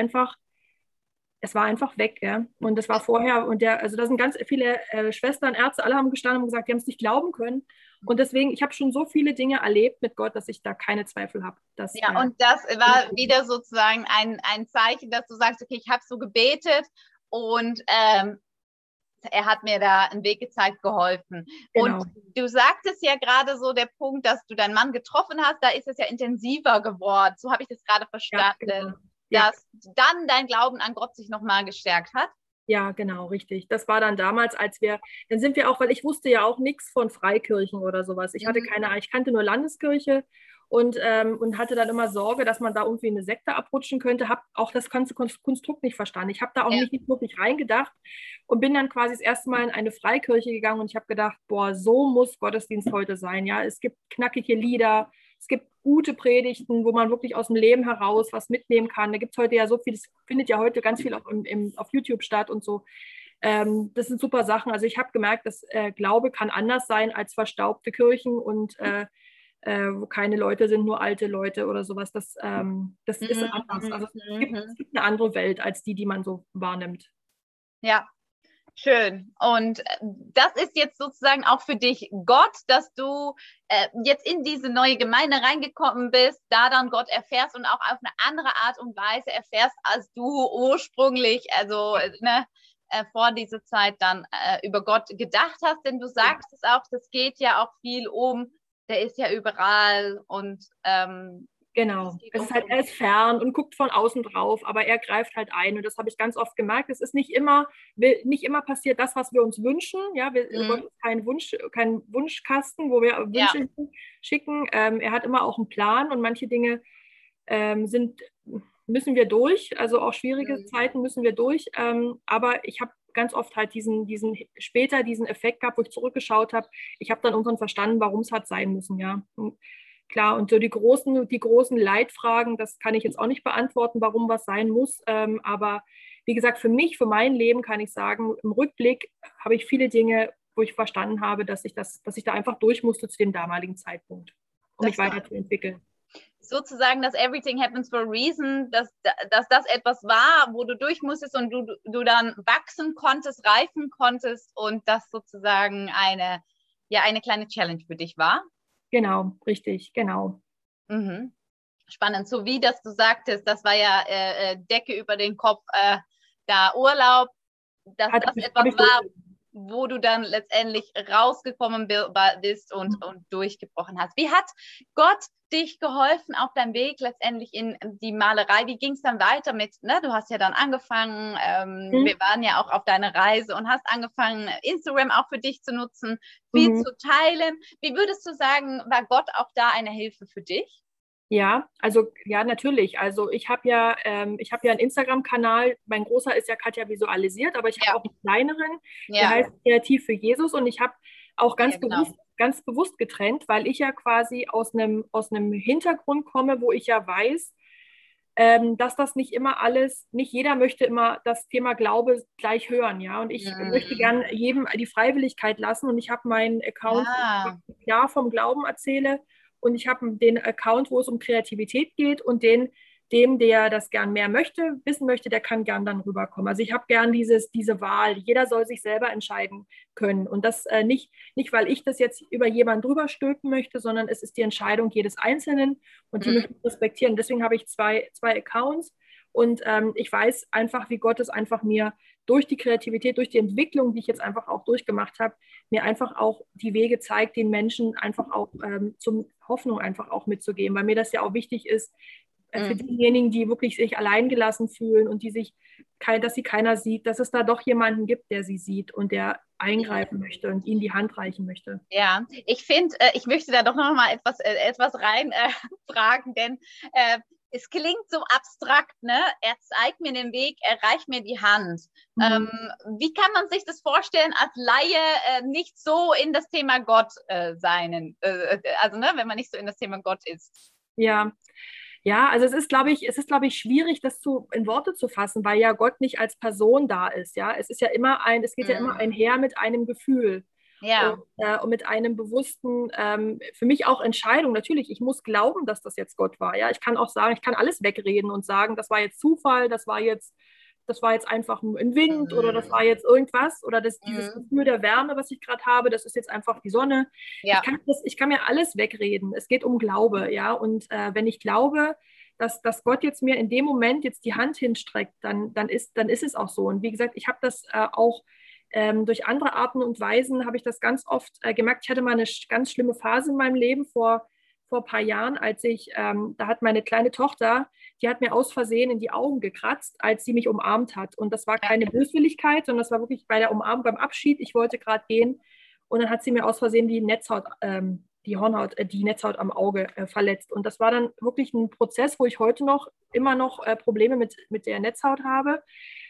es war einfach weg. Ja? Und das war vorher, also da sind ganz viele Schwestern, Ärzte, alle haben gestanden und gesagt, die haben es nicht glauben können. Und deswegen, ich habe schon so viele Dinge erlebt mit Gott, dass ich da keine Zweifel habe. Und das war wieder sozusagen ein Zeichen, dass du sagst, okay, ich habe so gebetet und er hat mir da einen Weg gezeigt, geholfen. Genau. Und du sagtest ja gerade so, der Punkt, dass du deinen Mann getroffen hast, da ist es ja intensiver geworden. So habe ich das gerade verstanden, dass dann dein Glauben an Gott sich nochmal gestärkt hat. Ja, genau, richtig. Das war dann damals, dann sind wir auch, weil ich wusste ja auch nichts von Freikirchen oder sowas. Ich kannte nur Landeskirche und hatte dann immer Sorge, dass man da irgendwie in eine Sekte abrutschen könnte. Habe auch das ganze Konstrukt nicht verstanden. Ich habe da auch nicht wirklich reingedacht und bin dann quasi das erste Mal in eine Freikirche gegangen und ich habe gedacht, boah, so muss Gottesdienst heute sein. Ja, es gibt knackige Lieder, es gibt gute Predigten, wo man wirklich aus dem Leben heraus was mitnehmen kann. Da gibt es heute ja so viel, das findet ja heute ganz viel auch auf YouTube statt und so. Das sind super Sachen. Also ich habe gemerkt, dass Glaube kann anders sein als verstaubte Kirchen und wo keine Leute sind, nur alte Leute oder sowas. Das ist anders. Also es gibt eine andere Welt als die man so wahrnimmt. Ja, schön. Und das ist jetzt sozusagen auch für dich Gott, dass du jetzt in diese neue Gemeinde reingekommen bist, da dann Gott erfährst und auch auf eine andere Art und Weise erfährst, als du ursprünglich, also vor dieser Zeit dann über Gott gedacht hast? Denn du sagst es auch, das geht ja auch viel um, der ist ja überall und Genau. Es ist halt, er ist fern und guckt von außen drauf, aber er greift halt ein. Und das habe ich ganz oft gemerkt. Es ist nicht immer passiert das, was wir uns wünschen. Ja, Gott ist kein Wunschkasten, wo wir Wünsche schicken. Er hat immer auch einen Plan und manche Dinge müssen wir durch. Also auch schwierige Zeiten müssen wir durch. Aber ich habe ganz oft halt diesen Effekt gehabt, wo ich zurückgeschaut habe. Ich habe dann irgendwann verstanden, warum es hat sein müssen, ja. Und klar, und so die großen Leitfragen, das kann ich jetzt auch nicht beantworten, warum was sein muss. Aber wie gesagt, für mein Leben kann ich sagen, im Rückblick habe ich viele Dinge, wo ich verstanden habe, dass ich da einfach durch musste zu dem damaligen Zeitpunkt, um mich weiterzuentwickeln. Sozusagen, dass everything happens for a reason, dass das etwas war, wo du durch musstest und du dann wachsen konntest, reifen konntest und das sozusagen eine kleine Challenge für dich war. Genau, richtig, genau. Mhm. Spannend, so wie das du sagtest, das war ja Decke über den Kopf, da Urlaub, dass das etwas war, wo du dann letztendlich rausgekommen bist und durchgebrochen hast. Wie hat Gott dich geholfen auf deinem Weg letztendlich in die Malerei? Wie ging es dann weiter mit, ne? Du hast ja dann angefangen, wir waren ja auch auf deiner Reise und hast angefangen, Instagram auch für dich zu nutzen, viel zu teilen. Wie würdest du sagen, war Gott auch da eine Hilfe für dich? Ja, natürlich. Also ich habe ja einen Instagram-Kanal. Mein großer ist ja Katja Visualisiert, aber ich habe auch einen kleineren, der heißt Kreativ für Jesus. Und ich habe auch ganz bewusst getrennt, weil ich ja quasi aus einem Hintergrund komme, wo ich ja weiß, dass das nicht jeder möchte immer das Thema Glaube gleich hören, ja. Und ich möchte gerne jedem die Freiwilligkeit lassen. Und ich habe meinen Account, klar vom Glauben erzähle. Und ich habe den Account, wo es um Kreativität geht und dem, der das gern mehr wissen möchte, der kann gern dann rüberkommen. Also ich habe gern diese Wahl. Jeder soll sich selber entscheiden können. Und das nicht, weil ich das jetzt über jemanden drüber stülpen möchte, sondern es ist die Entscheidung jedes Einzelnen und die möchte ich respektieren. Deswegen habe ich zwei Accounts und ich weiß einfach, wie Gott es einfach mir durch die Kreativität, durch die Entwicklung, die ich jetzt einfach auch durchgemacht habe, mir einfach auch die Wege zeigt, den Menschen einfach auch zum Hoffnung einfach auch mitzugeben, weil mir das ja auch wichtig ist, für diejenigen, die wirklich sich alleingelassen fühlen und dass sie keiner sieht, dass es da doch jemanden gibt, der sie sieht und der eingreifen möchte und ihnen die Hand reichen möchte. Ja, ich finde, ich möchte da doch noch mal etwas rein fragen, denn es klingt so abstrakt, ne? Er zeigt mir den Weg, er reicht mir die Hand. Wie kann man sich das vorstellen als Laie, nicht so in das Thema Gott sein? Also, ne, wenn man nicht so in das Thema Gott ist. Ja, also es ist, glaube ich, schwierig, das in Worte zu fassen, weil ja Gott nicht als Person da ist. Ja, es geht ja immer einher mit einem Gefühl. Ja. Und mit einem bewussten, für mich auch Entscheidung. Natürlich, ich muss glauben, dass das jetzt Gott war. Ja, ich kann auch sagen, ich kann alles wegreden und sagen, das war jetzt Zufall, das war jetzt einfach ein Wind oder das war jetzt irgendwas oder dieses Gefühl der Wärme, was ich gerade habe, das ist jetzt einfach die Sonne. Ja. Ich kann mir alles wegreden. Es geht um Glaube, ja. Und wenn ich glaube, dass Gott jetzt mir in dem Moment jetzt die Hand hinstreckt, dann ist es auch so. Und wie gesagt, ich habe das auch durch andere Arten und Weisen habe ich das ganz oft gemerkt. Ich hatte mal eine ganz schlimme Phase in meinem Leben vor ein paar Jahren, als da hat meine kleine Tochter, die hat mir aus Versehen in die Augen gekratzt, als sie mich umarmt hat. Und das war keine Böswilligkeit, sondern das war wirklich bei der Umarmung, beim Abschied. Ich wollte gerade gehen und dann hat sie mir aus Versehen die Netzhaut am Auge verletzt. Und das war dann wirklich ein Prozess, wo ich heute immer noch Probleme mit der Netzhaut habe.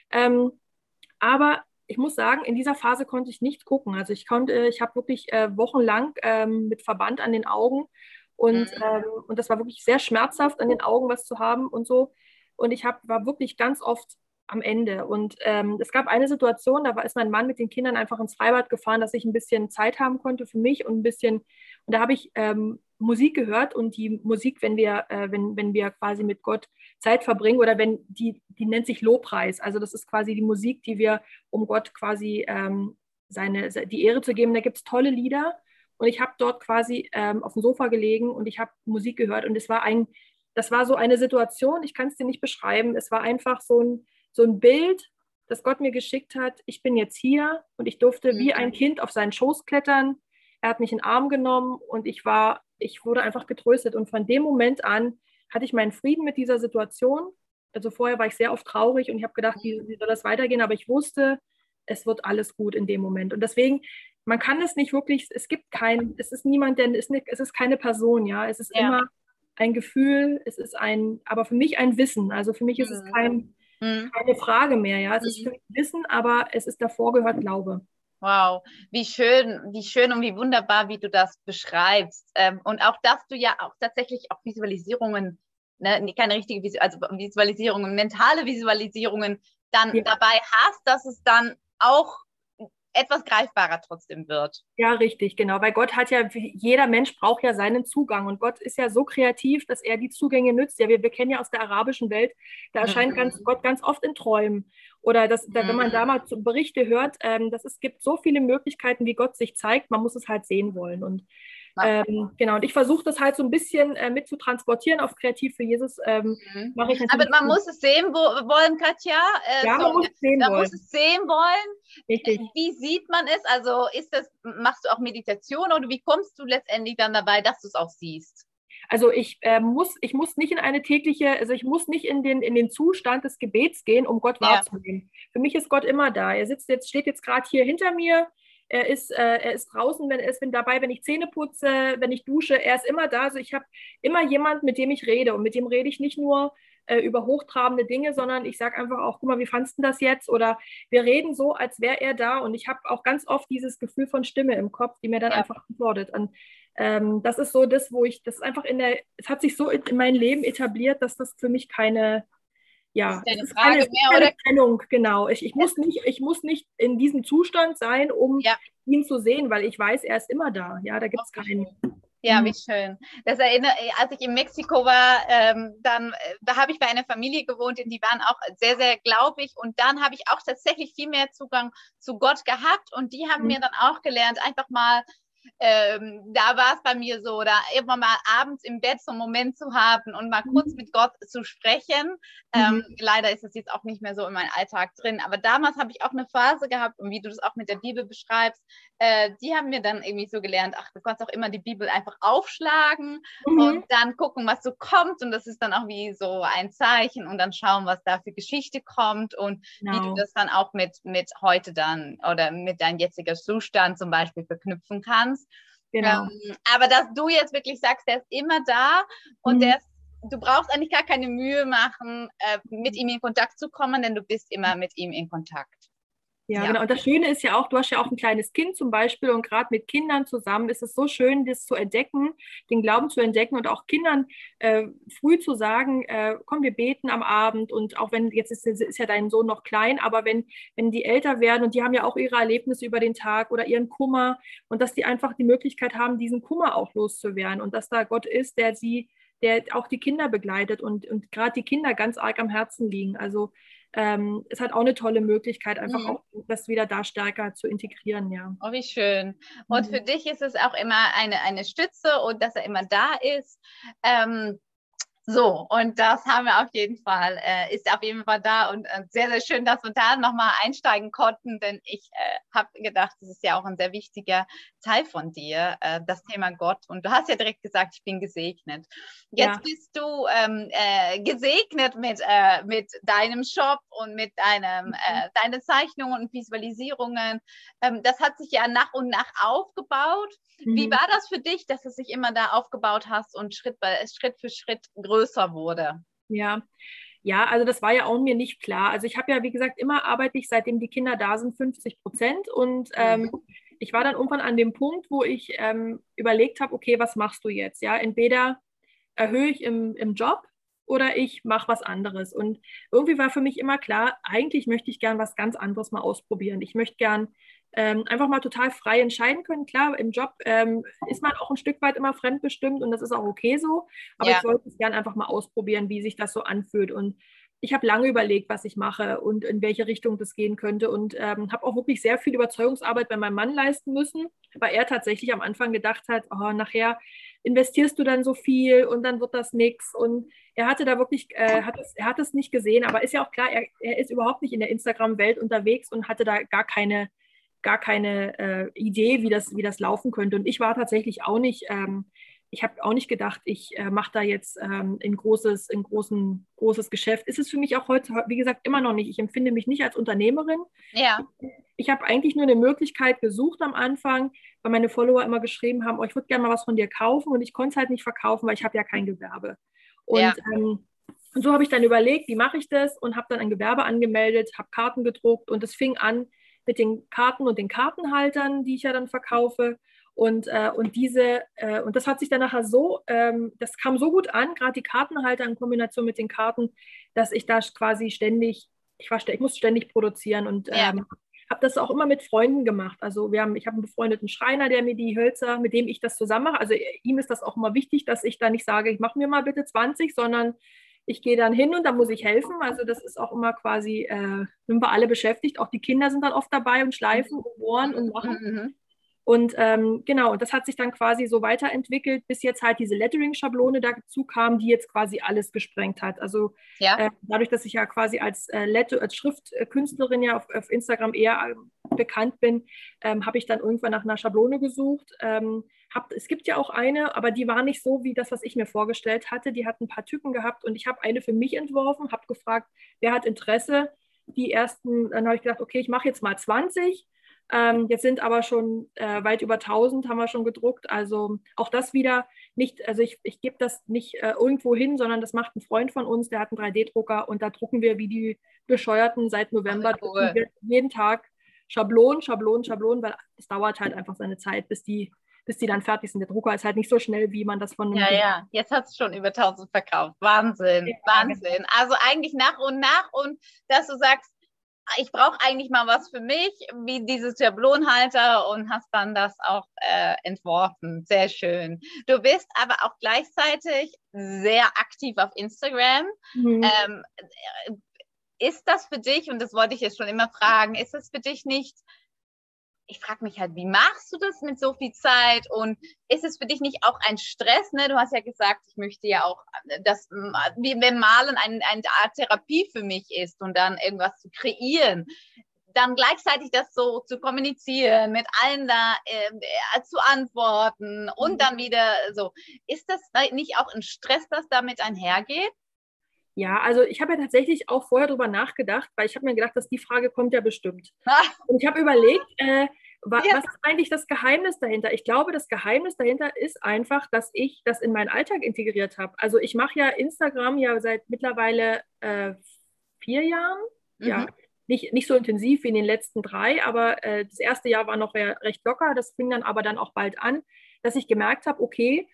Aber ich muss sagen, in dieser Phase konnte ich nicht gucken. Also ich habe wirklich wochenlang mit Verband an den Augen und das war wirklich sehr schmerzhaft, an den Augen was zu haben und so. Und ich war wirklich ganz oft am Ende. Und es gab eine Situation, da ist mein Mann mit den Kindern einfach ins Freibad gefahren, dass ich ein bisschen Zeit haben konnte für mich und da habe ich Musik gehört und die Musik, wenn wir quasi mit Gott Zeit verbringen oder die nennt sich Lobpreis. Also das ist quasi die Musik, die wir, um Gott quasi die Ehre zu geben. Da gibt es tolle Lieder und ich habe dort quasi auf dem Sofa gelegen und ich habe Musik gehört und das war so eine Situation, ich kann es dir nicht beschreiben, es war einfach so ein Bild dass Gott mir geschickt hat, ich bin jetzt hier und ich durfte wie ein Kind auf seinen Schoß klettern. Er hat mich in den Arm genommen und ich wurde einfach getröstet. Und von dem Moment an hatte ich meinen Frieden mit dieser Situation. Also vorher war ich sehr oft traurig und ich habe gedacht, wie soll das weitergehen? Aber ich wusste, es wird alles gut in dem Moment. Und deswegen, man kann es nicht wirklich, es ist niemand, es ist keine Person, ja. Es ist immer ein Gefühl, aber für mich ein Wissen. Also für mich ist es keine Frage mehr, ja. Es ist für mich Wissen, aber es ist davor gehört Glaube. Wow, wie schön und wie wunderbar, wie du das beschreibst. Und auch, dass du ja auch tatsächlich auch Visualisierungen, ne, keine richtige Visualisierungen, mentale Visualisierungen dann dabei hast, dass es dann auch etwas greifbarer trotzdem wird. Ja, richtig, genau. Weil Gott hat ja, jeder Mensch braucht ja seinen Zugang. Und Gott ist ja so kreativ, dass er die Zugänge nützt. Ja, wir kennen ja aus der arabischen Welt, da erscheint Gott ganz oft in Träumen. Oder wenn man da mal Berichte hört, gibt so viele Möglichkeiten, wie Gott sich zeigt. Man muss es halt sehen wollen. Und genau, und ich versuche das halt so ein bisschen mit zu transportieren auf Kreativ für Jesus. Mache ich Aber man muss es sehen wollen, Katja. Man muss es sehen wollen. Richtig. Wie sieht man es? Also machst du auch Meditation oder wie kommst du letztendlich dann dabei, dass du es auch siehst? Also ich muss nicht in eine tägliche, ich muss nicht in den Zustand des Gebets gehen, um Gott wahrzunehmen. Für mich ist Gott immer da. Steht jetzt gerade hier hinter mir. Er ist draußen, wenn ich Zähne putze, wenn ich dusche, er ist immer da. Also ich habe immer jemanden, mit dem ich rede. Und mit dem rede ich nicht nur über hochtrabende Dinge, sondern ich sage einfach auch, guck mal, wie fandst du das jetzt? Oder wir reden so, als wäre er da. Und ich habe auch ganz oft dieses Gefühl von Stimme im Kopf, die mir dann einfach antwortet. Und das ist so das, es hat sich so in mein Leben etabliert, dass das für mich keine Trennung, genau. Ich muss nicht in diesem Zustand sein, um ihn zu sehen, weil ich weiß, er ist immer da. Ja, da gibt es keinen. Ja, wie schön. Das erinnert, als ich in Mexiko war, da habe ich bei einer Familie gewohnt und die waren auch sehr, sehr gläubig und dann habe ich auch tatsächlich viel mehr Zugang zu Gott gehabt und die haben mir dann auch gelernt, einfach mal da war es bei mir so, da immer mal abends im Bett so einen Moment zu haben und mal kurz mit Gott zu sprechen. Leider ist es jetzt auch nicht mehr so in meinem Alltag drin, aber damals habe ich auch eine Phase gehabt und wie du das auch mit der Bibel beschreibst, die haben mir dann irgendwie so gelernt, du kannst auch immer die Bibel einfach aufschlagen und dann gucken, was so kommt und das ist dann auch wie so ein Zeichen und dann schauen, was da für Geschichte kommt und wie du das dann auch mit heute dann oder mit deinem jetzigen Zustand zum Beispiel verknüpfen kannst. Genau. Aber dass du jetzt wirklich sagst, der ist immer da und du brauchst eigentlich gar keine Mühe machen, mit ihm in Kontakt zu kommen, denn du bist immer mit ihm in Kontakt. Ja, genau. Und das Schöne ist ja auch, du hast ja auch ein kleines Kind zum Beispiel und gerade mit Kindern zusammen ist es so schön, das zu entdecken, den Glauben zu entdecken und auch Kindern früh zu sagen, komm, wir beten am Abend und auch wenn, jetzt ist ja dein Sohn noch klein, aber wenn die älter werden und die haben ja auch ihre Erlebnisse über den Tag oder ihren Kummer und dass die einfach die Möglichkeit haben, diesen Kummer auch loszuwerden und dass da Gott ist, der auch die Kinder begleitet und gerade die Kinder ganz arg am Herzen liegen. Also es hat auch eine tolle Möglichkeit, einfach auch das wieder da stärker zu integrieren, ja. Oh, wie schön. Und für dich ist es auch immer eine Stütze und dass er immer da ist. So, und das haben wir auf jeden Fall, ist auf jeden Fall da und sehr, sehr schön, dass wir da nochmal einsteigen konnten, denn ich habe gedacht, das ist ja auch ein sehr wichtiger Teil von dir, das Thema Gott. Und du hast ja direkt gesagt, ich bin gesegnet. Jetzt bist du gesegnet mit deinem Shop und mit deinen Zeichnungen und Visualisierungen. Das hat sich ja nach und nach aufgebaut. Wie war das für dich, dass du sich immer da aufgebaut hast und Schritt für Schritt größer wurde? Ja, also das war ja auch mir nicht klar. Also ich habe ja, wie gesagt, immer arbeite ich, seitdem die Kinder da sind, 50% und ich war dann irgendwann an dem Punkt, wo ich überlegt habe, okay, was machst du jetzt? Ja, entweder erhöhe ich im Job oder ich mache was anderes. Und irgendwie war für mich immer klar, eigentlich möchte ich gern was ganz anderes mal ausprobieren. Ich möchte gern einfach mal total frei entscheiden können. Klar, im Job ist man auch ein Stück weit immer fremdbestimmt und das ist auch okay so. Aber ich wollte es gern einfach mal ausprobieren, wie sich das so anfühlt. Und ich habe lange überlegt, was ich mache und in welche Richtung das gehen könnte und habe auch wirklich sehr viel Überzeugungsarbeit bei meinem Mann leisten müssen, weil er tatsächlich am Anfang gedacht hat, oh, nachher investierst du dann so viel und dann wird das nichts. Und er hatte da wirklich, er hat es nicht gesehen, aber ist ja auch klar, er ist überhaupt nicht in der Instagram-Welt unterwegs und hatte da gar keine Idee, wie das laufen könnte. Und ich war tatsächlich auch nicht, ich habe auch nicht gedacht, ich mache da jetzt ein großes Geschäft. Ist es für mich auch heute, wie gesagt, immer noch nicht. Ich empfinde mich nicht als Unternehmerin. Ja. Ich habe eigentlich nur eine Möglichkeit gesucht am Anfang, weil meine Follower immer geschrieben haben, oh, ich würde gerne mal was von dir kaufen und ich konnte es halt nicht verkaufen, weil ich habe ja kein Gewerbe. Und so habe ich dann überlegt, wie mache ich das und habe dann ein Gewerbe angemeldet, habe Karten gedruckt und es fing an mit den Karten und den Kartenhaltern, die ich ja dann verkaufe. Und das hat sich dann nachher so, das kam so gut an, gerade die Kartenhalter in Kombination mit den Karten, dass ich da quasi ich musste ständig produzieren und habe das auch immer mit Freunden gemacht. Also ich habe einen befreundeten Schreiner, der mir die Hölzer, mit dem ich das zusammen mache. Also ihm ist das auch immer wichtig, dass ich da nicht sage, ich mache mir mal bitte 20, sondern ich gehe dann hin und da muss ich helfen. Also das ist auch immer quasi, sind wir alle beschäftigt. Auch die Kinder sind dann oft dabei und schleifen und bohren und machen. Und genau, und das hat sich dann quasi so weiterentwickelt, bis jetzt halt diese Lettering-Schablone dazu kam, die jetzt quasi alles gesprengt hat. Also dadurch, dass ich ja quasi als Schriftkünstlerin ja auf Instagram eher bekannt bin, habe ich dann irgendwann nach einer Schablone gesucht. Es gibt ja auch eine, aber die war nicht so wie das, was ich mir vorgestellt hatte. Die hat ein paar Typen gehabt und ich habe eine für mich entworfen, habe gefragt, wer hat Interesse. Dann habe ich gedacht, okay, ich mache jetzt mal 20. Jetzt sind aber schon weit über 1000 haben wir schon gedruckt. Also auch das wieder nicht, also ich gebe das nicht irgendwo hin, sondern das macht ein Freund von uns, der hat einen 3D-Drucker und da drucken wir wie die Bescheuerten seit November. Drucken wir jeden Tag Schablonen, weil es dauert halt einfach seine Zeit, bis die dann fertig sind. Der Drucker ist halt nicht so schnell, wie man das von einem... Ja, jetzt hat es schon über 1000 verkauft. Wahnsinn, Wahnsinn. Genau. Also eigentlich nach und nach und dass du sagst, ich brauche eigentlich mal was für mich, wie dieses Schablonenhalter und hast dann das auch entworfen. Sehr schön. Du bist aber auch gleichzeitig sehr aktiv auf Instagram. Ist das für dich, und das wollte ich jetzt schon immer fragen, ist es für dich nicht, ich frage mich halt, wie machst du das mit so viel Zeit und ist es für dich nicht auch ein Stress? Ne? Du hast ja gesagt, ich möchte ja auch, wie wenn Malen eine Art Therapie für mich ist und dann irgendwas zu kreieren, dann gleichzeitig das so zu kommunizieren, mit allen da zu antworten und dann wieder so. Ist das nicht auch ein Stress, das damit einhergeht? Ja, also ich habe ja tatsächlich auch vorher drüber nachgedacht, weil ich habe mir gedacht, dass die Frage kommt ja bestimmt. Und ich habe überlegt, was ist eigentlich das Geheimnis dahinter? Ich glaube, das Geheimnis dahinter ist einfach, dass ich das in meinen Alltag integriert habe. Also ich mache ja Instagram ja seit mittlerweile 4 Jahren. Ja, nicht so intensiv wie in den letzten 3, aber das erste Jahr war noch recht locker. Das fing dann aber dann auch bald an, dass ich gemerkt habe, okay,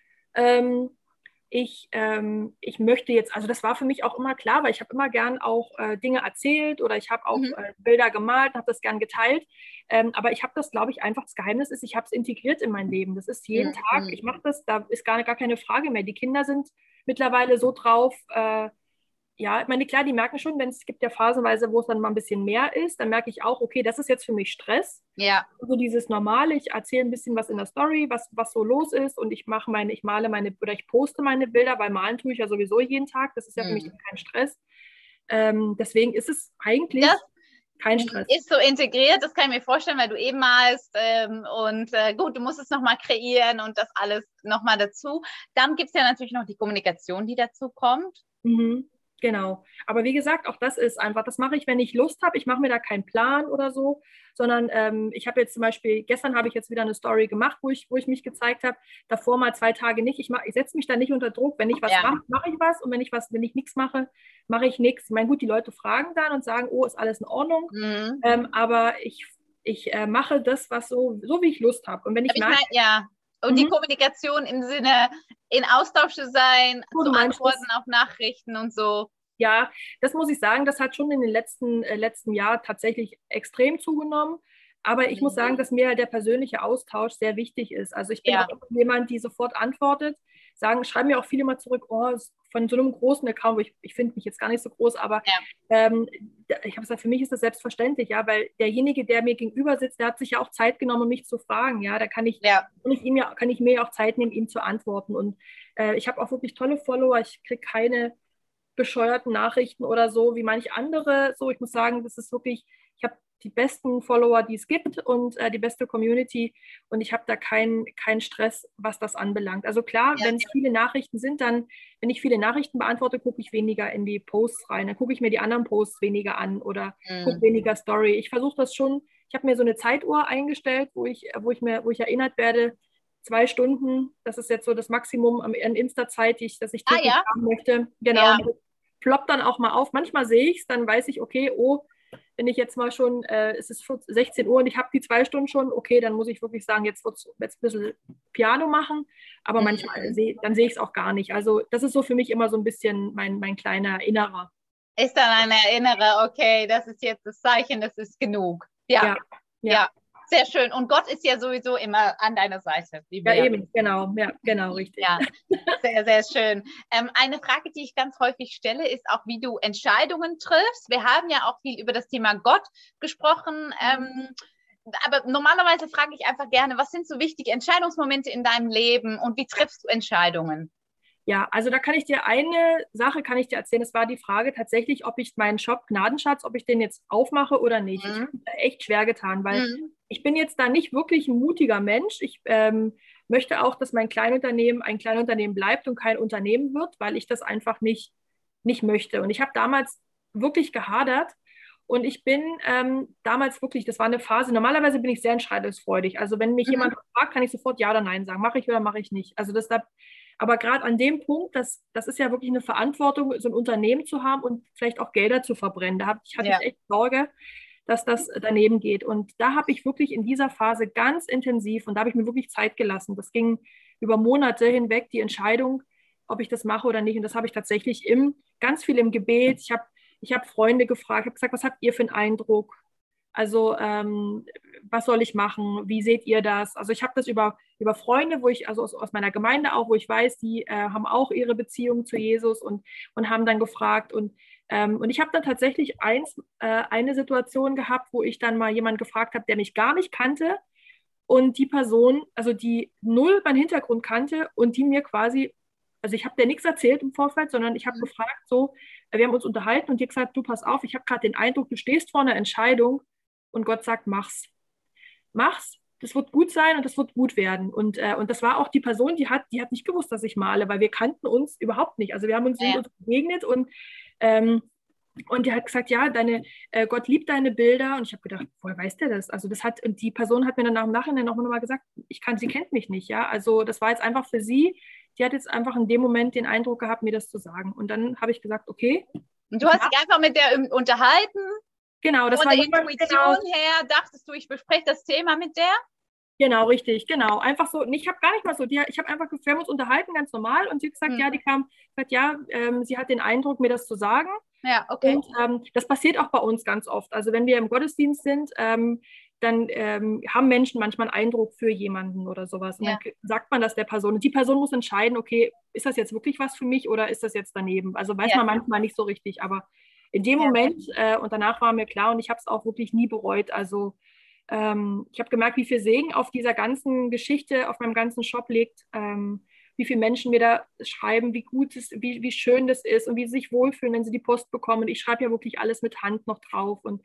ich möchte jetzt, also das war für mich auch immer klar, weil ich habe immer gern auch Dinge erzählt oder ich habe auch Bilder gemalt, habe das gern geteilt. Aber ich habe das, glaube ich, einfach, das Geheimnis ist, ich habe es integriert in mein Leben. Das ist jeden Tag, ich mache das, da ist gar keine Frage mehr. Die Kinder sind mittlerweile so drauf, ja, ich meine, klar, die merken schon, es gibt ja phasenweise, wo es dann mal ein bisschen mehr ist, dann merke ich auch, okay, das ist jetzt für mich Stress. Ja. So dieses Normale, ich erzähle ein bisschen was in der Story, was so los ist und ich male meine, oder ich poste meine Bilder, weil malen tue ich ja sowieso jeden Tag, das ist ja für mich kein Stress. Deswegen ist es eigentlich kein Stress. Ist so integriert, das kann ich mir vorstellen, weil du eben malst gut, du musst es nochmal kreieren und das alles nochmal dazu. Dann gibt es ja natürlich noch die Kommunikation, die dazu kommt. Genau. Aber wie gesagt, auch das ist einfach, das mache ich, wenn ich Lust habe. Ich mache mir da keinen Plan oder so, sondern ich habe jetzt zum Beispiel, gestern habe ich jetzt wieder eine Story gemacht, wo ich mich gezeigt habe, davor mal 2 Tage nicht. Ich setze mich da nicht unter Druck. Wenn ich was mache, mache ich was und wenn ich nichts mache, mache ich nichts. Ich meine, gut, die Leute fragen dann und sagen, oh, ist alles in Ordnung. Aber ich mache das, was so wie ich Lust habe. Und wenn ich merke, und die Kommunikation im Sinne, in Austausch zu sein, zu antworten auf Nachrichten und so. Ja, das muss ich sagen, das hat schon in den letzten Jahr tatsächlich extrem zugenommen. Aber ich muss sagen, dass mir der persönliche Austausch sehr wichtig ist. Also ich bin auch jemand, die sofort antwortet. schreiben mir auch viele mal zurück, von so einem großen Account, ich finde mich jetzt gar nicht so groß, aber ich habe gesagt, für mich ist das selbstverständlich, ja, weil derjenige, der mir gegenüber sitzt, der hat sich ja auch Zeit genommen, mich zu fragen, ja, da kann ich mir auch Zeit nehmen, ihm zu antworten. Und ich habe auch wirklich tolle Follower, ich kriege keine bescheuerten Nachrichten oder so, wie manche andere. So, ich muss sagen, das ist wirklich, ich habe die besten Follower, die es gibt und die beste Community und ich habe da keinen Stress, was das anbelangt. Also klar, wenn es viele Nachrichten sind, dann, wenn ich viele Nachrichten beantworte, gucke ich weniger in die Posts rein. Dann gucke ich mir die anderen Posts weniger an oder gucke weniger Story. Ich versuche das schon, ich habe mir so eine Zeituhr eingestellt, wo ich erinnert werde, 2 Stunden, das ist jetzt so das Maximum an Insta-Zeit, dass ich täglich haben möchte. Genau, ja. Ploppt dann auch mal auf. Manchmal sehe ich es, dann weiß ich, okay, wenn ich jetzt mal schon, es ist 16 Uhr und ich habe die 2 Stunden schon, okay, dann muss ich wirklich sagen, jetzt wird es ein bisschen Piano machen, aber manchmal sehe ich es auch gar nicht. Also das ist so für mich immer so ein bisschen mein kleiner Innerer. Ist dann ein Erinnerer, okay, das ist jetzt das Zeichen, das ist genug. Ja. Sehr schön. Und Gott ist ja sowieso immer an deiner Seite. Ja, eben, genau, richtig. Ja, sehr, sehr schön. Eine Frage, die ich ganz häufig stelle, ist auch, wie du Entscheidungen triffst. Wir haben ja auch viel über das Thema Gott gesprochen. Aber normalerweise frage ich einfach gerne, was sind so wichtige Entscheidungsmomente in deinem Leben und wie triffst du Entscheidungen? Ja, also da kann ich dir eine Sache erzählen. Das war die Frage tatsächlich, ob ich meinen Shop Gnadenschatz, ob ich den jetzt aufmache oder nicht. Ich habe mir echt schwer getan, weil ich bin jetzt da nicht wirklich ein mutiger Mensch. Ich möchte auch, dass mein Kleinunternehmen ein Kleinunternehmen bleibt und kein Unternehmen wird, weil ich das einfach nicht möchte. Und ich habe damals wirklich gehadert und ich bin damals wirklich, das war eine Phase, normalerweise bin ich sehr entscheidungsfreudig. Also wenn mich jemand fragt, kann ich sofort Ja oder Nein sagen. Mache ich oder mache ich nicht. Also aber gerade an dem Punkt, das ist ja wirklich eine Verantwortung, so ein Unternehmen zu haben und vielleicht auch Gelder zu verbrennen. Da hatte ich echt Sorge, dass das daneben geht. Und da habe ich wirklich in dieser Phase ganz intensiv, und da habe ich mir wirklich Zeit gelassen. Das ging über Monate hinweg, die Entscheidung, ob ich das mache oder nicht. Und das habe ich tatsächlich ganz viel im Gebet. Ich hab Freunde gefragt, ich habe gesagt, was habt ihr für einen Eindruck? Also was soll ich machen? Wie seht ihr das? Also ich habe das über Freunde, also aus meiner Gemeinde auch, wo ich weiß, die haben auch ihre Beziehung zu Jesus und haben dann gefragt. Und ich habe dann tatsächlich eine Situation gehabt, wo ich dann mal jemanden gefragt habe, der mich gar nicht kannte und die Person, also die null meinen Hintergrund kannte und die mir quasi, also ich habe dir nichts erzählt im Vorfeld, sondern ich habe gefragt, so, wir haben uns unterhalten und die hat gesagt, du pass auf, ich habe gerade den Eindruck, du stehst vor einer Entscheidung und Gott sagt, mach's, das wird gut sein und das wird gut werden. Und das war auch die Person, die hat nicht gewusst, dass ich male, weil wir kannten uns überhaupt nicht. Also wir haben uns begegnet und die hat gesagt, ja, Gott liebt deine Bilder. Und ich habe gedacht, woher weiß der das? Also und die Person hat mir dann im Nachhinein auch nochmal gesagt, sie kennt mich nicht, ja. Also das war jetzt einfach für sie, die hat jetzt einfach in dem Moment den Eindruck gehabt, mir das zu sagen. Und dann habe ich gesagt, okay. Und du hast dich einfach mit der unterhalten? Genau, das von war der Intuition her, dachtest du, ich bespreche das Thema mit der? Genau, richtig, genau. Einfach so, ich habe gar nicht mal so, ich habe einfach, wir haben uns unterhalten, ganz normal, und sie hat gesagt, sie hat den Eindruck, mir das zu sagen. Ja, okay. Und das passiert auch bei uns ganz oft. Also wenn wir im Gottesdienst sind, dann haben Menschen manchmal einen Eindruck für jemanden oder sowas. Und dann sagt man das der Person. Und die Person muss entscheiden, okay, ist das jetzt wirklich was für mich oder ist das jetzt daneben? Also weiß man manchmal nicht so richtig, aber in dem Moment, und danach war mir klar, und ich habe es auch wirklich nie bereut. Also ich habe gemerkt, wie viel Segen auf dieser ganzen Geschichte, auf meinem ganzen Shop liegt, wie viele Menschen mir da schreiben, wie gut es, wie schön das ist und wie sie sich wohlfühlen, wenn sie die Post bekommen. Ich schreibe ja wirklich alles mit Hand noch drauf. Und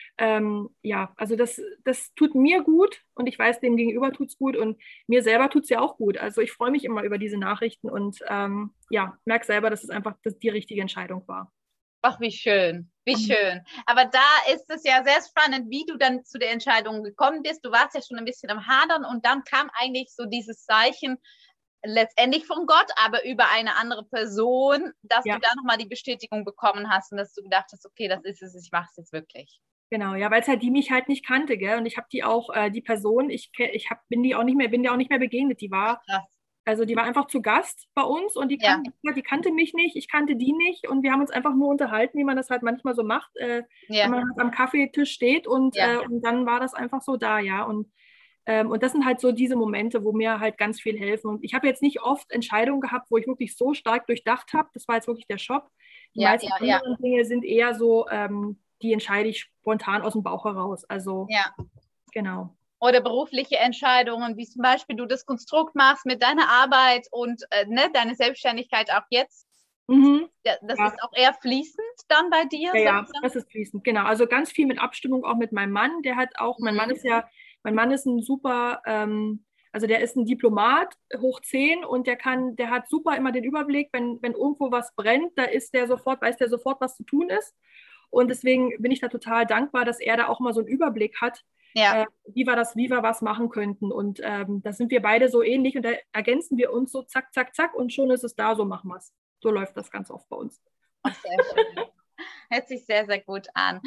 also das tut mir gut und ich weiß, dem Gegenüber tut es gut und mir selber tut es ja auch gut. Also ich freue mich immer über diese Nachrichten und merke selber, dass es einfach die richtige Entscheidung war. Ach, wie schön, wie schön. Aber da ist es ja sehr spannend, wie du dann zu der Entscheidung gekommen bist. Du warst ja schon ein bisschen am Hadern und dann kam eigentlich so dieses Zeichen letztendlich von Gott, aber über eine andere Person, dass du da nochmal die Bestätigung bekommen hast und dass du gedacht hast, okay, das ist es, ich mache es jetzt wirklich. Genau, ja, weil es halt die mich halt nicht kannte, gell? Und ich habe die auch, die Person, bin der auch nicht mehr begegnet. Die war einfach zu Gast bei uns und die kannte mich nicht, ich kannte die nicht und wir haben uns einfach nur unterhalten, wie man das halt manchmal so macht, wenn man halt am Kaffeetisch steht und dann war das einfach so da, ja. Und Und das sind halt so diese Momente, wo mir halt ganz viel helfen. Und ich habe jetzt nicht oft Entscheidungen gehabt, wo ich wirklich so stark durchdacht habe. Das war jetzt wirklich der Shop. Die meisten anderen Dinge sind eher so, die entscheide ich spontan aus dem Bauch heraus. Also, genau. Oder berufliche Entscheidungen, wie zum Beispiel du das Konstrukt machst mit deiner Arbeit und deine Selbstständigkeit auch jetzt. Das ist auch eher fließend dann bei dir? Ja, das ist fließend, genau. Also ganz viel mit Abstimmung auch mit meinem Mann. Der hat auch, mein Mann ist ein super, also der ist ein Diplomat, hoch 10 und der hat super immer den Überblick, wenn irgendwo was brennt, weiß der sofort, was zu tun ist. Und deswegen bin ich da total dankbar, dass er da auch mal so einen Überblick hat, wie wir was machen könnten. Und da sind wir beide so ähnlich und da ergänzen wir uns so zack, zack, zack und schon ist es da, so machen wir es. So läuft das ganz oft bei uns. Oh, sehr schön. Hört sich sehr, sehr gut an.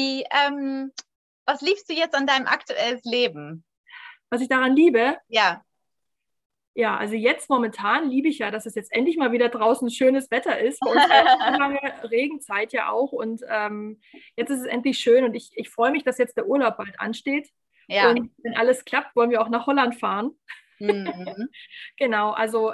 Was liebst du jetzt an deinem aktuellen Leben? Was ich daran liebe? Ja. Ja, also jetzt momentan liebe ich ja, dass es jetzt endlich mal wieder draußen schönes Wetter ist. Bei uns war eine lange Regenzeit ja auch und jetzt ist es endlich schön und ich freue mich, dass jetzt der Urlaub bald ansteht. Ja. Und wenn alles klappt, wollen wir auch nach Holland fahren. Mhm. Genau, also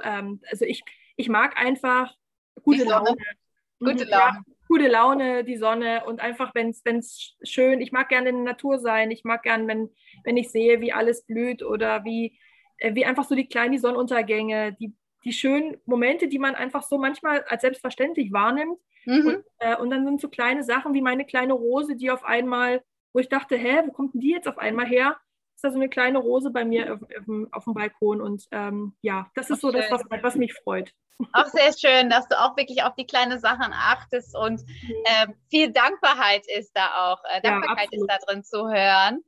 ich mag einfach gute Laune. Gute Laune. Ja, gute Laune, die Sonne und einfach, wenn es schön, ich mag gerne in der Natur sein, ich mag gerne, wenn ich sehe, wie alles blüht oder wie einfach so die Sonnenuntergänge, die schönen Momente, die man einfach so manchmal als selbstverständlich wahrnimmt. Mhm. Und dann sind so kleine Sachen wie meine kleine Rose, die auf einmal, wo ich dachte, wo kommt denn die jetzt auf einmal her? Ist da so eine kleine Rose bei mir auf dem Balkon und das ist so das, was mich freut. Auch sehr schön, dass du auch wirklich auf die kleinen Sachen achtest und viel Dankbarkeit ist da auch. Dankbarkeit ist da drin zu hören,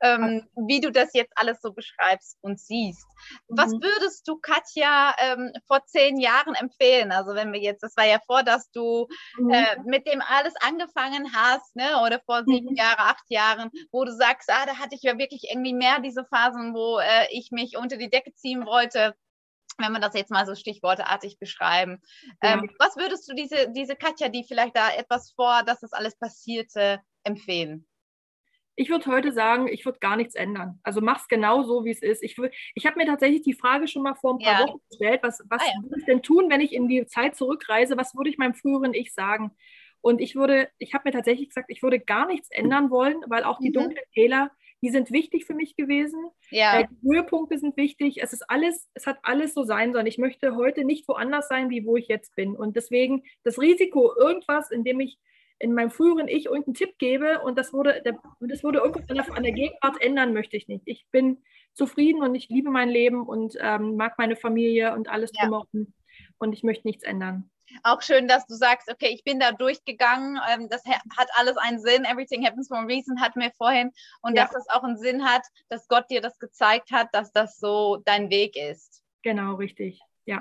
wie du das jetzt alles so beschreibst und siehst. Was würdest du Katja vor 10 Jahren empfehlen? Also das war ja vor, dass du mit dem alles angefangen hast, ne? Oder vor 7 Jahren, 8 Jahren, wo du sagst, da hatte ich ja wirklich irgendwie mehr diese Phasen, wo ich mich unter die Decke ziehen wollte. Wenn wir das jetzt mal so stichwortartig beschreiben. Ja. Was würdest du diese Katja, die vielleicht da etwas dass das alles passierte, empfehlen? Ich würde heute sagen, ich würde gar nichts ändern. Also mach's genau so, wie es ist. Ich habe mir tatsächlich die Frage schon mal vor ein paar Wochen gestellt, was würde ich denn tun, wenn ich in die Zeit zurückreise? Was würde ich meinem früheren Ich sagen? Und ich habe mir tatsächlich gesagt, ich würde gar nichts ändern wollen, weil auch die dunklen Täler, die sind wichtig für mich gewesen. Ja. Die Höhepunkte sind wichtig. Es hat alles so sein sollen. Ich möchte heute nicht woanders sein, wie wo ich jetzt bin. Und deswegen das Risiko, irgendwas, indem ich in meinem früheren Ich irgendeinen Tipp gebe und das würde irgendwas an der Gegenwart ändern, möchte ich nicht. Ich bin zufrieden und ich liebe mein Leben und mag meine Familie und alles drumherum und ich möchte nichts ändern. Auch schön, dass du sagst, okay, ich bin da durchgegangen, das hat alles einen Sinn, everything happens for a reason, hatten wir vorhin, und dass das auch einen Sinn hat, dass Gott dir das gezeigt hat, dass das so dein Weg ist. Genau, richtig, ja.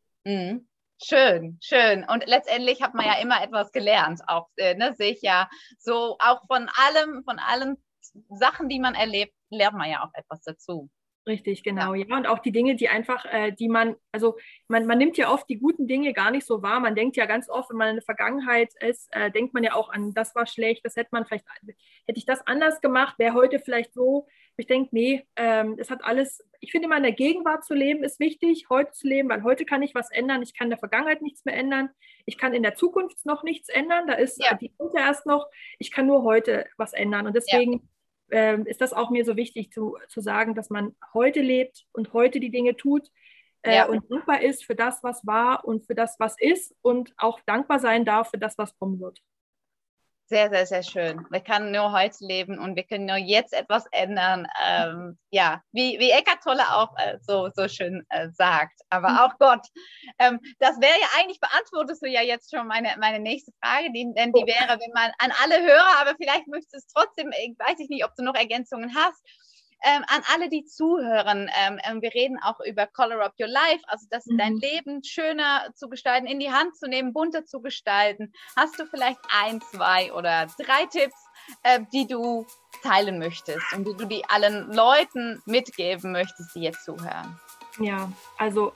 Schön, schön. Und letztendlich hat man ja immer etwas gelernt, auch, sehe ich ja so, auch von allen Sachen, die man erlebt, lernt man ja auch etwas dazu. Richtig, genau. Ja, und auch die Dinge, die einfach, man nimmt ja oft die guten Dinge gar nicht so wahr. Man denkt ja ganz oft, wenn man in der Vergangenheit ist, denkt man ja auch an, das war schlecht, hätte ich das anders gemacht, wäre heute vielleicht so. Ich denke, nee, es hat alles, ich finde immer in der Gegenwart zu leben ist wichtig, heute zu leben, weil heute kann ich was ändern, ich kann in der Vergangenheit nichts mehr ändern, ich kann in der Zukunft noch nichts ändern, da ist die Zukunft erst noch, ich kann nur heute was ändern und deswegen ist das auch mir so wichtig zu sagen, dass man heute lebt und heute die Dinge tut und dankbar ist für das, was war und für das, was ist und auch dankbar sein darf für das, was kommen wird. Sehr, sehr, sehr schön. Wir können nur heute leben und wir können nur jetzt etwas ändern. Wie Eckhart Tolle auch so schön sagt. Aber auch Gott. Das wäre ja eigentlich, beantwortest du ja jetzt schon meine nächste Frage, denn die wäre, wenn man an alle Hörer, aber vielleicht möchtest du es trotzdem, weiß ich nicht, ob du noch Ergänzungen hast, an alle, die zuhören, wir reden auch über Color Up Your Life, also das dein Leben schöner zu gestalten, in die Hand zu nehmen, bunter zu gestalten. Hast du vielleicht 1, 2 oder 3 Tipps, die du teilen möchtest und die du allen Leuten mitgeben möchtest, die jetzt zuhören? Ja, also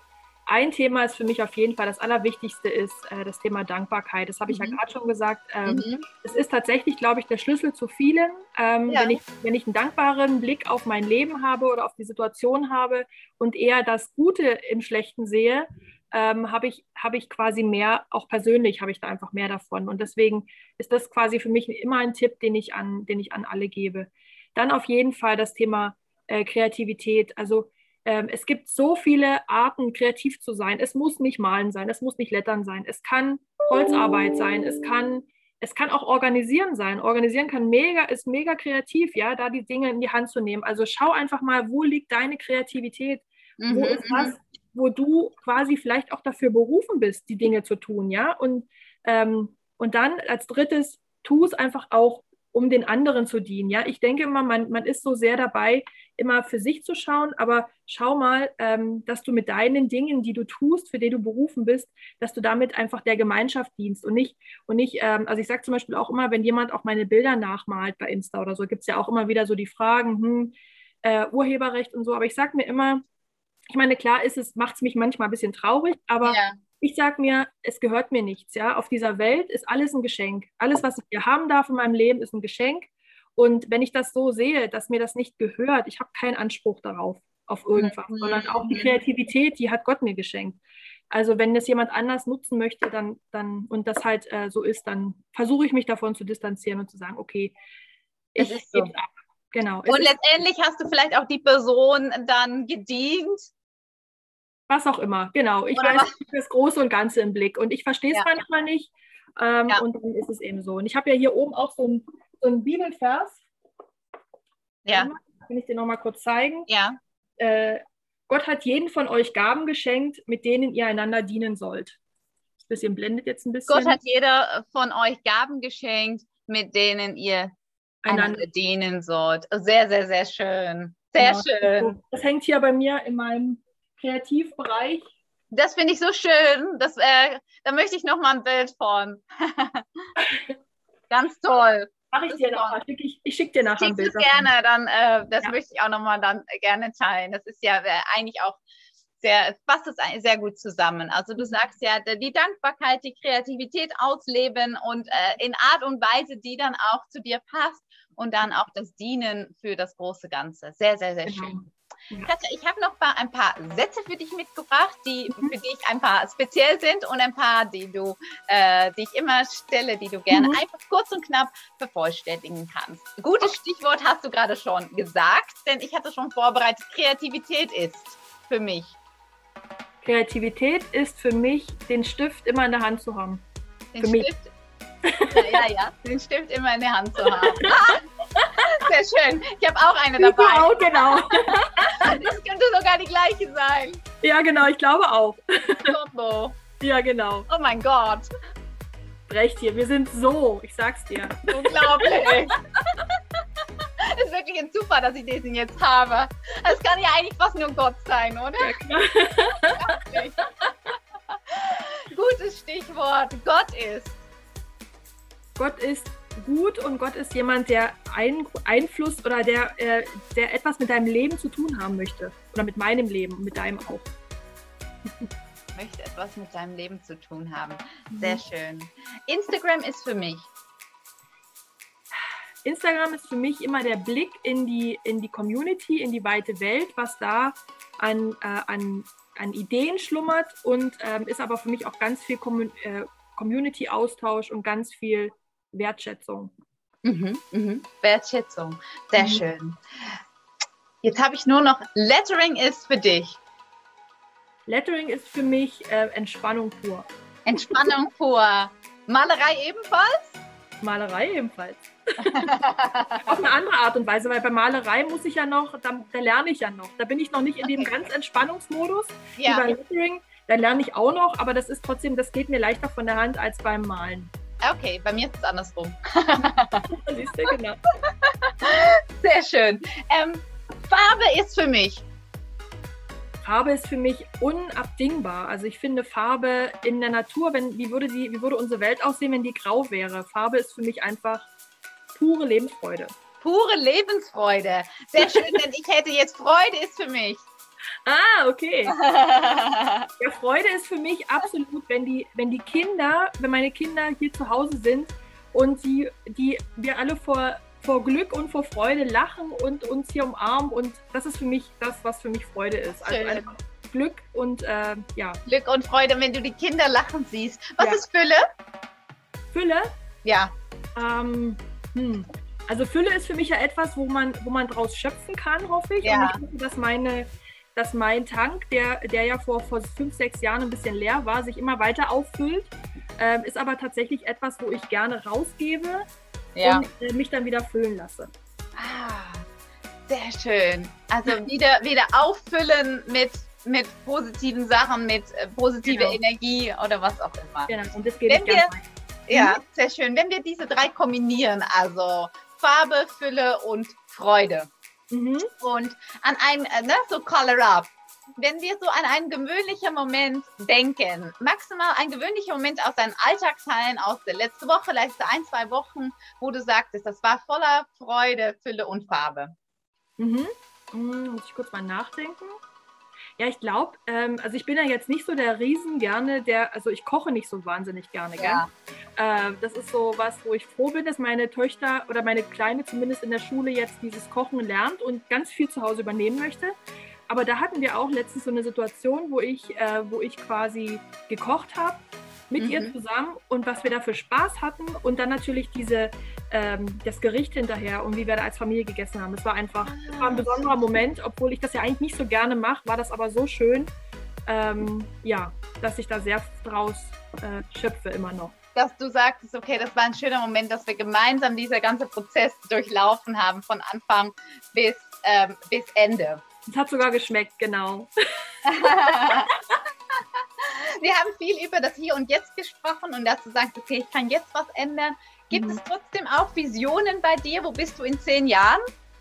ein Thema ist für mich auf jeden Fall, das Allerwichtigste ist das Thema Dankbarkeit. Das habe ich ja gerade schon gesagt. Es ist tatsächlich, glaube ich, der Schlüssel zu vielen. Wenn ich einen dankbaren Blick auf mein Leben habe oder auf die Situation habe und eher das Gute im Schlechten sehe, habe ich quasi mehr, auch persönlich habe ich da einfach mehr davon. Und deswegen ist das quasi für mich immer ein Tipp, den ich an alle gebe. Dann auf jeden Fall das Thema Kreativität. Also es gibt so viele Arten, kreativ zu sein. Es muss nicht malen sein, es muss nicht lettern sein. Es kann Holzarbeit sein, es kann auch organisieren sein. Organisieren ist mega kreativ, ja, da die Dinge in die Hand zu nehmen. Also schau einfach mal, wo liegt deine Kreativität? Wo ist das, wo du quasi vielleicht auch dafür berufen bist, die Dinge zu tun, ja? Und dann als drittes, tu es einfach auch, um den anderen zu dienen, ja? Ich denke immer, man ist so sehr dabei, immer für sich zu schauen, aber schau mal, dass du mit deinen Dingen, die du tust, für die du berufen bist, dass du damit einfach der Gemeinschaft dienst und nicht, also ich sage zum Beispiel auch immer, wenn jemand auch meine Bilder nachmalt bei Insta oder so, gibt es ja auch immer wieder so die Fragen, Urheberrecht und so, aber ich sage mir immer, ich meine, klar macht es mich manchmal ein bisschen traurig, aber ich sage mir, es gehört mir nichts, ja, auf dieser Welt ist alles ein Geschenk. Alles, was ich hier haben darf in meinem Leben, ist ein Geschenk. Und wenn ich das so sehe, dass mir das nicht gehört, ich habe keinen Anspruch darauf, auf irgendwas, sondern auch die Kreativität, die hat Gott mir geschenkt. Also wenn das jemand anders nutzen möchte, dann und das halt so ist, dann versuche ich mich davon zu distanzieren und zu sagen, okay, ich gebe es ab. Genau. Und letztendlich hast du vielleicht auch die Person dann gedient. Was auch immer, genau. Ich weiß das Große und Ganze im Blick und ich verstehe es manchmal nicht und dann ist es eben so. Und ich habe ja hier oben auch so einen Bibelvers. Ja. Kann ich dir nochmal kurz zeigen? Ja. Gott hat jeden von euch Gaben geschenkt, mit denen ihr einander dienen sollt. Das bisschen blendet jetzt ein bisschen. Gott hat jeder von euch Gaben geschenkt, mit denen ihr einander dienen sollt. Sehr, sehr, sehr schön. Sehr schön. Das hängt hier bei mir in meinem Kreativbereich. Das finde ich so schön. Da möchte ich noch mal ein Bild von. Ganz toll. Mache ich dir nachher. Ich schicke dir nachher ein Bild. Gerne, dann, das möchte ich auch noch mal dann gerne teilen. Das ist ja eigentlich auch passt es sehr gut zusammen. Also du sagst ja, die Dankbarkeit, die Kreativität ausleben und in Art und Weise, die dann auch zu dir passt und dann auch das Dienen für das große Ganze. Sehr, sehr, sehr schön. Ja. Katja, ich habe noch ein paar Sätze für dich mitgebracht, die für dich ein paar speziell sind und ein paar, die ich immer stelle, die du gerne einfach kurz und knapp vervollständigen kannst. Gutes Stichwort hast du gerade schon gesagt, denn ich hatte schon vorbereitet, Kreativität ist für mich. Kreativität ist für mich, den Stift immer in der Hand zu haben. Den Stift? Ja, den Stift immer in der Hand zu haben. Sehr schön. Ich habe auch eine dabei. Ich auch, genau. Das könnte sogar die gleiche sein. Ja, genau, ich glaube auch. Combo. Ja, genau. Oh mein Gott. Recht hier, wir sind so, ich sag's dir. Unglaublich. Das ist wirklich ein Zufall, dass ich diesen jetzt habe. Das kann ja eigentlich fast nur Gott sein, oder? Ja, klar. Gutes Stichwort. Gott ist gut und Gott ist jemand, der Einfluss oder der etwas mit deinem Leben zu tun haben möchte. Oder mit meinem Leben und mit deinem auch. Möchte etwas mit deinem Leben zu tun haben. Sehr schön. Instagram ist für mich. Instagram ist für mich immer der Blick in die Community, in die weite Welt, was da an Ideen schlummert und ist aber für mich auch ganz viel Community-Austausch und ganz viel Wertschätzung. Wertschätzung, sehr schön. Jetzt habe ich nur noch, Lettering ist für dich. Lettering ist für mich Entspannung pur. Entspannung pur. Malerei ebenfalls? Malerei ebenfalls. Auf eine andere Art und Weise, weil bei Malerei muss ich ja noch, da lerne ich ja noch. Da bin ich noch nicht in dem ganz Entspannungsmodus wie beim Lettering. Da lerne ich auch noch, aber das ist trotzdem, das geht mir leichter von der Hand als beim Malen. Okay, bei mir ist es andersrum. Siehst du, genau. Sehr schön. Farbe ist für mich. Farbe ist für mich unabdingbar. Also ich finde Farbe in der Natur, wie würde unsere Welt aussehen, wenn die grau wäre? Farbe ist für mich einfach pure Lebensfreude. Pure Lebensfreude. Sehr schön, denn ich hätte jetzt Freude ist für mich. Ah, okay. Ja, Freude ist für mich absolut, wenn meine Kinder hier zu Hause sind und wir alle vor Glück und vor Freude lachen und uns hier umarmen, und das ist für mich das, was für mich Freude ist. Also einfach Glück und Glück und Freude, wenn du die Kinder lachen siehst. Was ist Fülle? Fülle? Ja. Also Fülle ist für mich ja etwas, wo man draus schöpfen kann, hoffe ich. Ja. Und ich hoffe, dass mein Tank, der ja vor 5, 6 Jahren ein bisschen leer war, sich immer weiter auffüllt. Ist aber tatsächlich etwas, wo ich gerne rausgebe und mich dann wieder füllen lasse. Ah, sehr schön. Also wieder auffüllen mit positiven Sachen, mit positiver Energie oder was auch immer. Genau, und das gebe ich gerne weiter. Ja, sehr schön. Wenn wir diese 3 kombinieren, also Farbe, Fülle und Freude, und an so Color Up, wenn wir so an einen gewöhnlichen Moment denken, maximal ein gewöhnlicher Moment aus deinen Alltagsteilen aus der letzten Woche, letzte 1, 2 Wochen, wo du sagtest, das war voller Freude, Fülle und Farbe. Muss ich kurz mal nachdenken. Ja, ich glaube, also ich bin ja jetzt nicht so der also ich koche nicht so wahnsinnig gerne. Ja. Das ist so was, wo ich froh bin, dass meine Töchter oder meine Kleine zumindest in der Schule jetzt dieses Kochen lernt und ganz viel zu Hause übernehmen möchte. Aber da hatten wir auch letztens so eine Situation, wo ich quasi gekocht habe mit ihr zusammen und was wir da für Spaß hatten und dann natürlich das Gericht hinterher und wie wir da als Familie gegessen haben. Es war ein besonderer Moment, obwohl ich das ja eigentlich nicht so gerne mache, war das aber so schön, dass ich da sehr draus schöpfe immer noch. Dass du sagtest, okay, das war ein schöner Moment, dass wir gemeinsam dieser ganze Prozess durchlaufen haben, von Anfang bis Ende. Es hat sogar geschmeckt, genau. Wir haben viel über das Hier und Jetzt gesprochen und dass du sagst, okay, ich kann jetzt was ändern. Gibt es trotzdem auch Visionen bei dir? Wo bist du in 10 Jahren?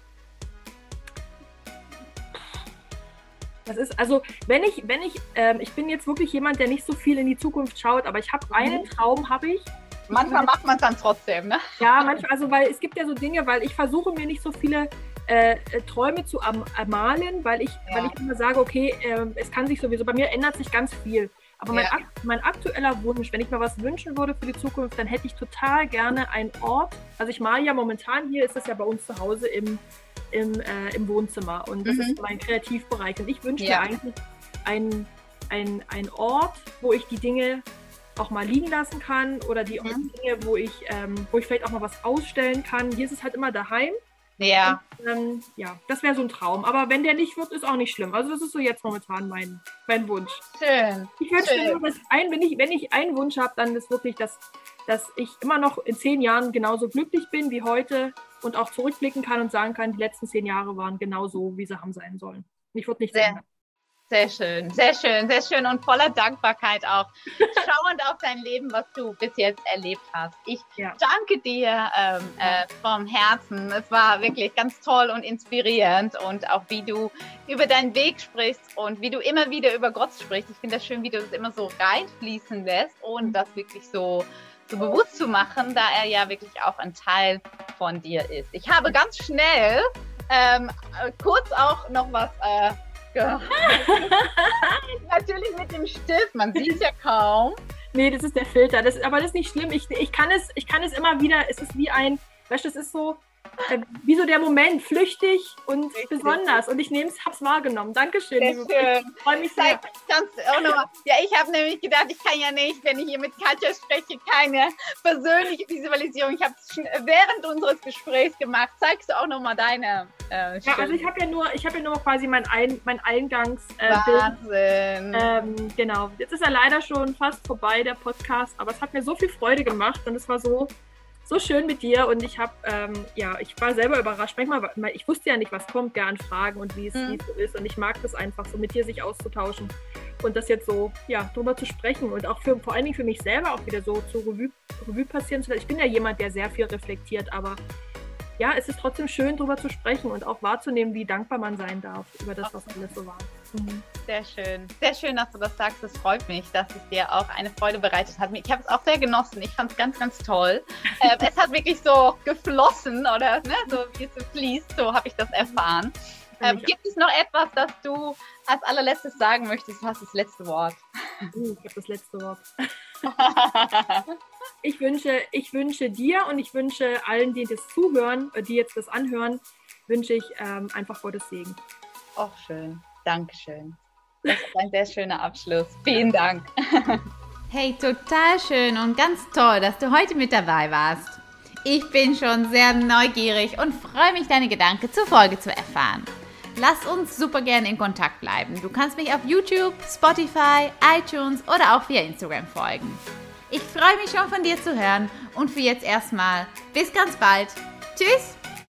Das ist, also, ich bin jetzt wirklich jemand, der nicht so viel in die Zukunft schaut, aber ich habe einen Traum, Manchmal macht man es dann trotzdem, ne? Ja, manchmal, also, weil es gibt ja so Dinge, weil ich versuche mir nicht so viele Träume zu ermalen, weil ich immer sage, okay, es kann sich sowieso, bei mir ändert sich ganz viel. Aber mein aktueller Wunsch, wenn ich mir was wünschen würde für die Zukunft, dann hätte ich total gerne einen Ort. Also ich male ja momentan, hier ist das ja bei uns zu Hause im Wohnzimmer und das ist mein Kreativbereich. Und ich wünsche mir eigentlich einen Ort, wo ich die Dinge auch mal liegen lassen kann oder die Dinge, wo ich vielleicht auch mal was ausstellen kann. Hier ist es halt immer daheim. Ja. Und, das wäre so ein Traum. Aber wenn der nicht wird, ist auch nicht schlimm. Also das ist so jetzt momentan mein Wunsch. Schön. Ich wünsche mir nur, wenn ich einen Wunsch habe, dann ist wirklich, dass ich immer noch in 10 Jahren genauso glücklich bin wie heute und auch zurückblicken kann und sagen kann, die letzten 10 Jahre waren genauso, wie sie haben sein sollen. Ich würde nicht sagen. Sehr schön, sehr schön, sehr schön und voller Dankbarkeit auch. Schauend auf dein Leben, was du bis jetzt erlebt hast. Ich danke dir vom Herzen. Es war wirklich ganz toll und inspirierend und auch wie du über deinen Weg sprichst und wie du immer wieder über Gott sprichst. Ich finde das schön, wie du das immer so reinfließen lässt und das wirklich so bewusst zu machen, da er ja wirklich auch ein Teil von dir ist. Ich habe ganz schnell kurz auch noch was natürlich mit dem Stift, man sieht es ja kaum. Nee, das ist der Filter. Aber das ist nicht schlimm. Ich kann es immer wieder, es ist wie weißt du, es ist so, wie so der Moment, flüchtig und besonders. Und ich hab's wahrgenommen. Dankeschön. Sehr schön. Ich freue mich sehr. Ich habe nämlich gedacht, ich kann ja nicht, wenn ich hier mit Katja spreche, keine persönliche Visualisierung. Ich habe es während unseres Gesprächs gemacht. Zeigst du auch nochmal deine Ja, also ich habe ja nur quasi mein Eingangs Wahnsinn. Genau. Jetzt ist er leider schon fast vorbei, der Podcast, aber es hat mir so viel Freude gemacht und es war so schön mit dir und ich war selber überrascht. Manchmal, ich wusste ja nicht, was kommt, an Fragen und wie es so ist und ich mag das einfach so, mit dir sich auszutauschen und das jetzt so, drüber zu sprechen und auch vor allen Dingen für mich selber auch wieder so zur Revue passieren zu lassen. Ich bin ja jemand, der sehr viel reflektiert, aber es ist trotzdem schön, darüber zu sprechen und auch wahrzunehmen, wie dankbar man sein darf über das, was alles so war. Sehr schön. Sehr schön, dass du das sagst. Es freut mich, dass es dir auch eine Freude bereitet hat. Ich habe es auch sehr genossen. Ich fand es ganz, ganz toll. Es hat wirklich so geflossen oder so wie es so fließt. So habe ich das erfahren. Gibt es noch etwas, das du als allerletztes sagen möchtest? Du hast das letzte Wort. Ich habe das letzte Wort. Ich wünsche dir und ich wünsche allen, die das zuhören, die jetzt das anhören, wünsche ich einfach Gottes Segen. Auch schön. Dankeschön. Das ist ein sehr schöner Abschluss. Vielen Dank. Hey, total schön und ganz toll, dass du heute mit dabei warst. Ich bin schon sehr neugierig und freue mich, deine Gedanken zur Folge zu erfahren. Lass uns super gerne in Kontakt bleiben. Du kannst mich auf YouTube, Spotify, iTunes oder auch via Instagram folgen. Ich freue mich schon von dir zu hören und für jetzt erstmal bis ganz bald. Tschüss!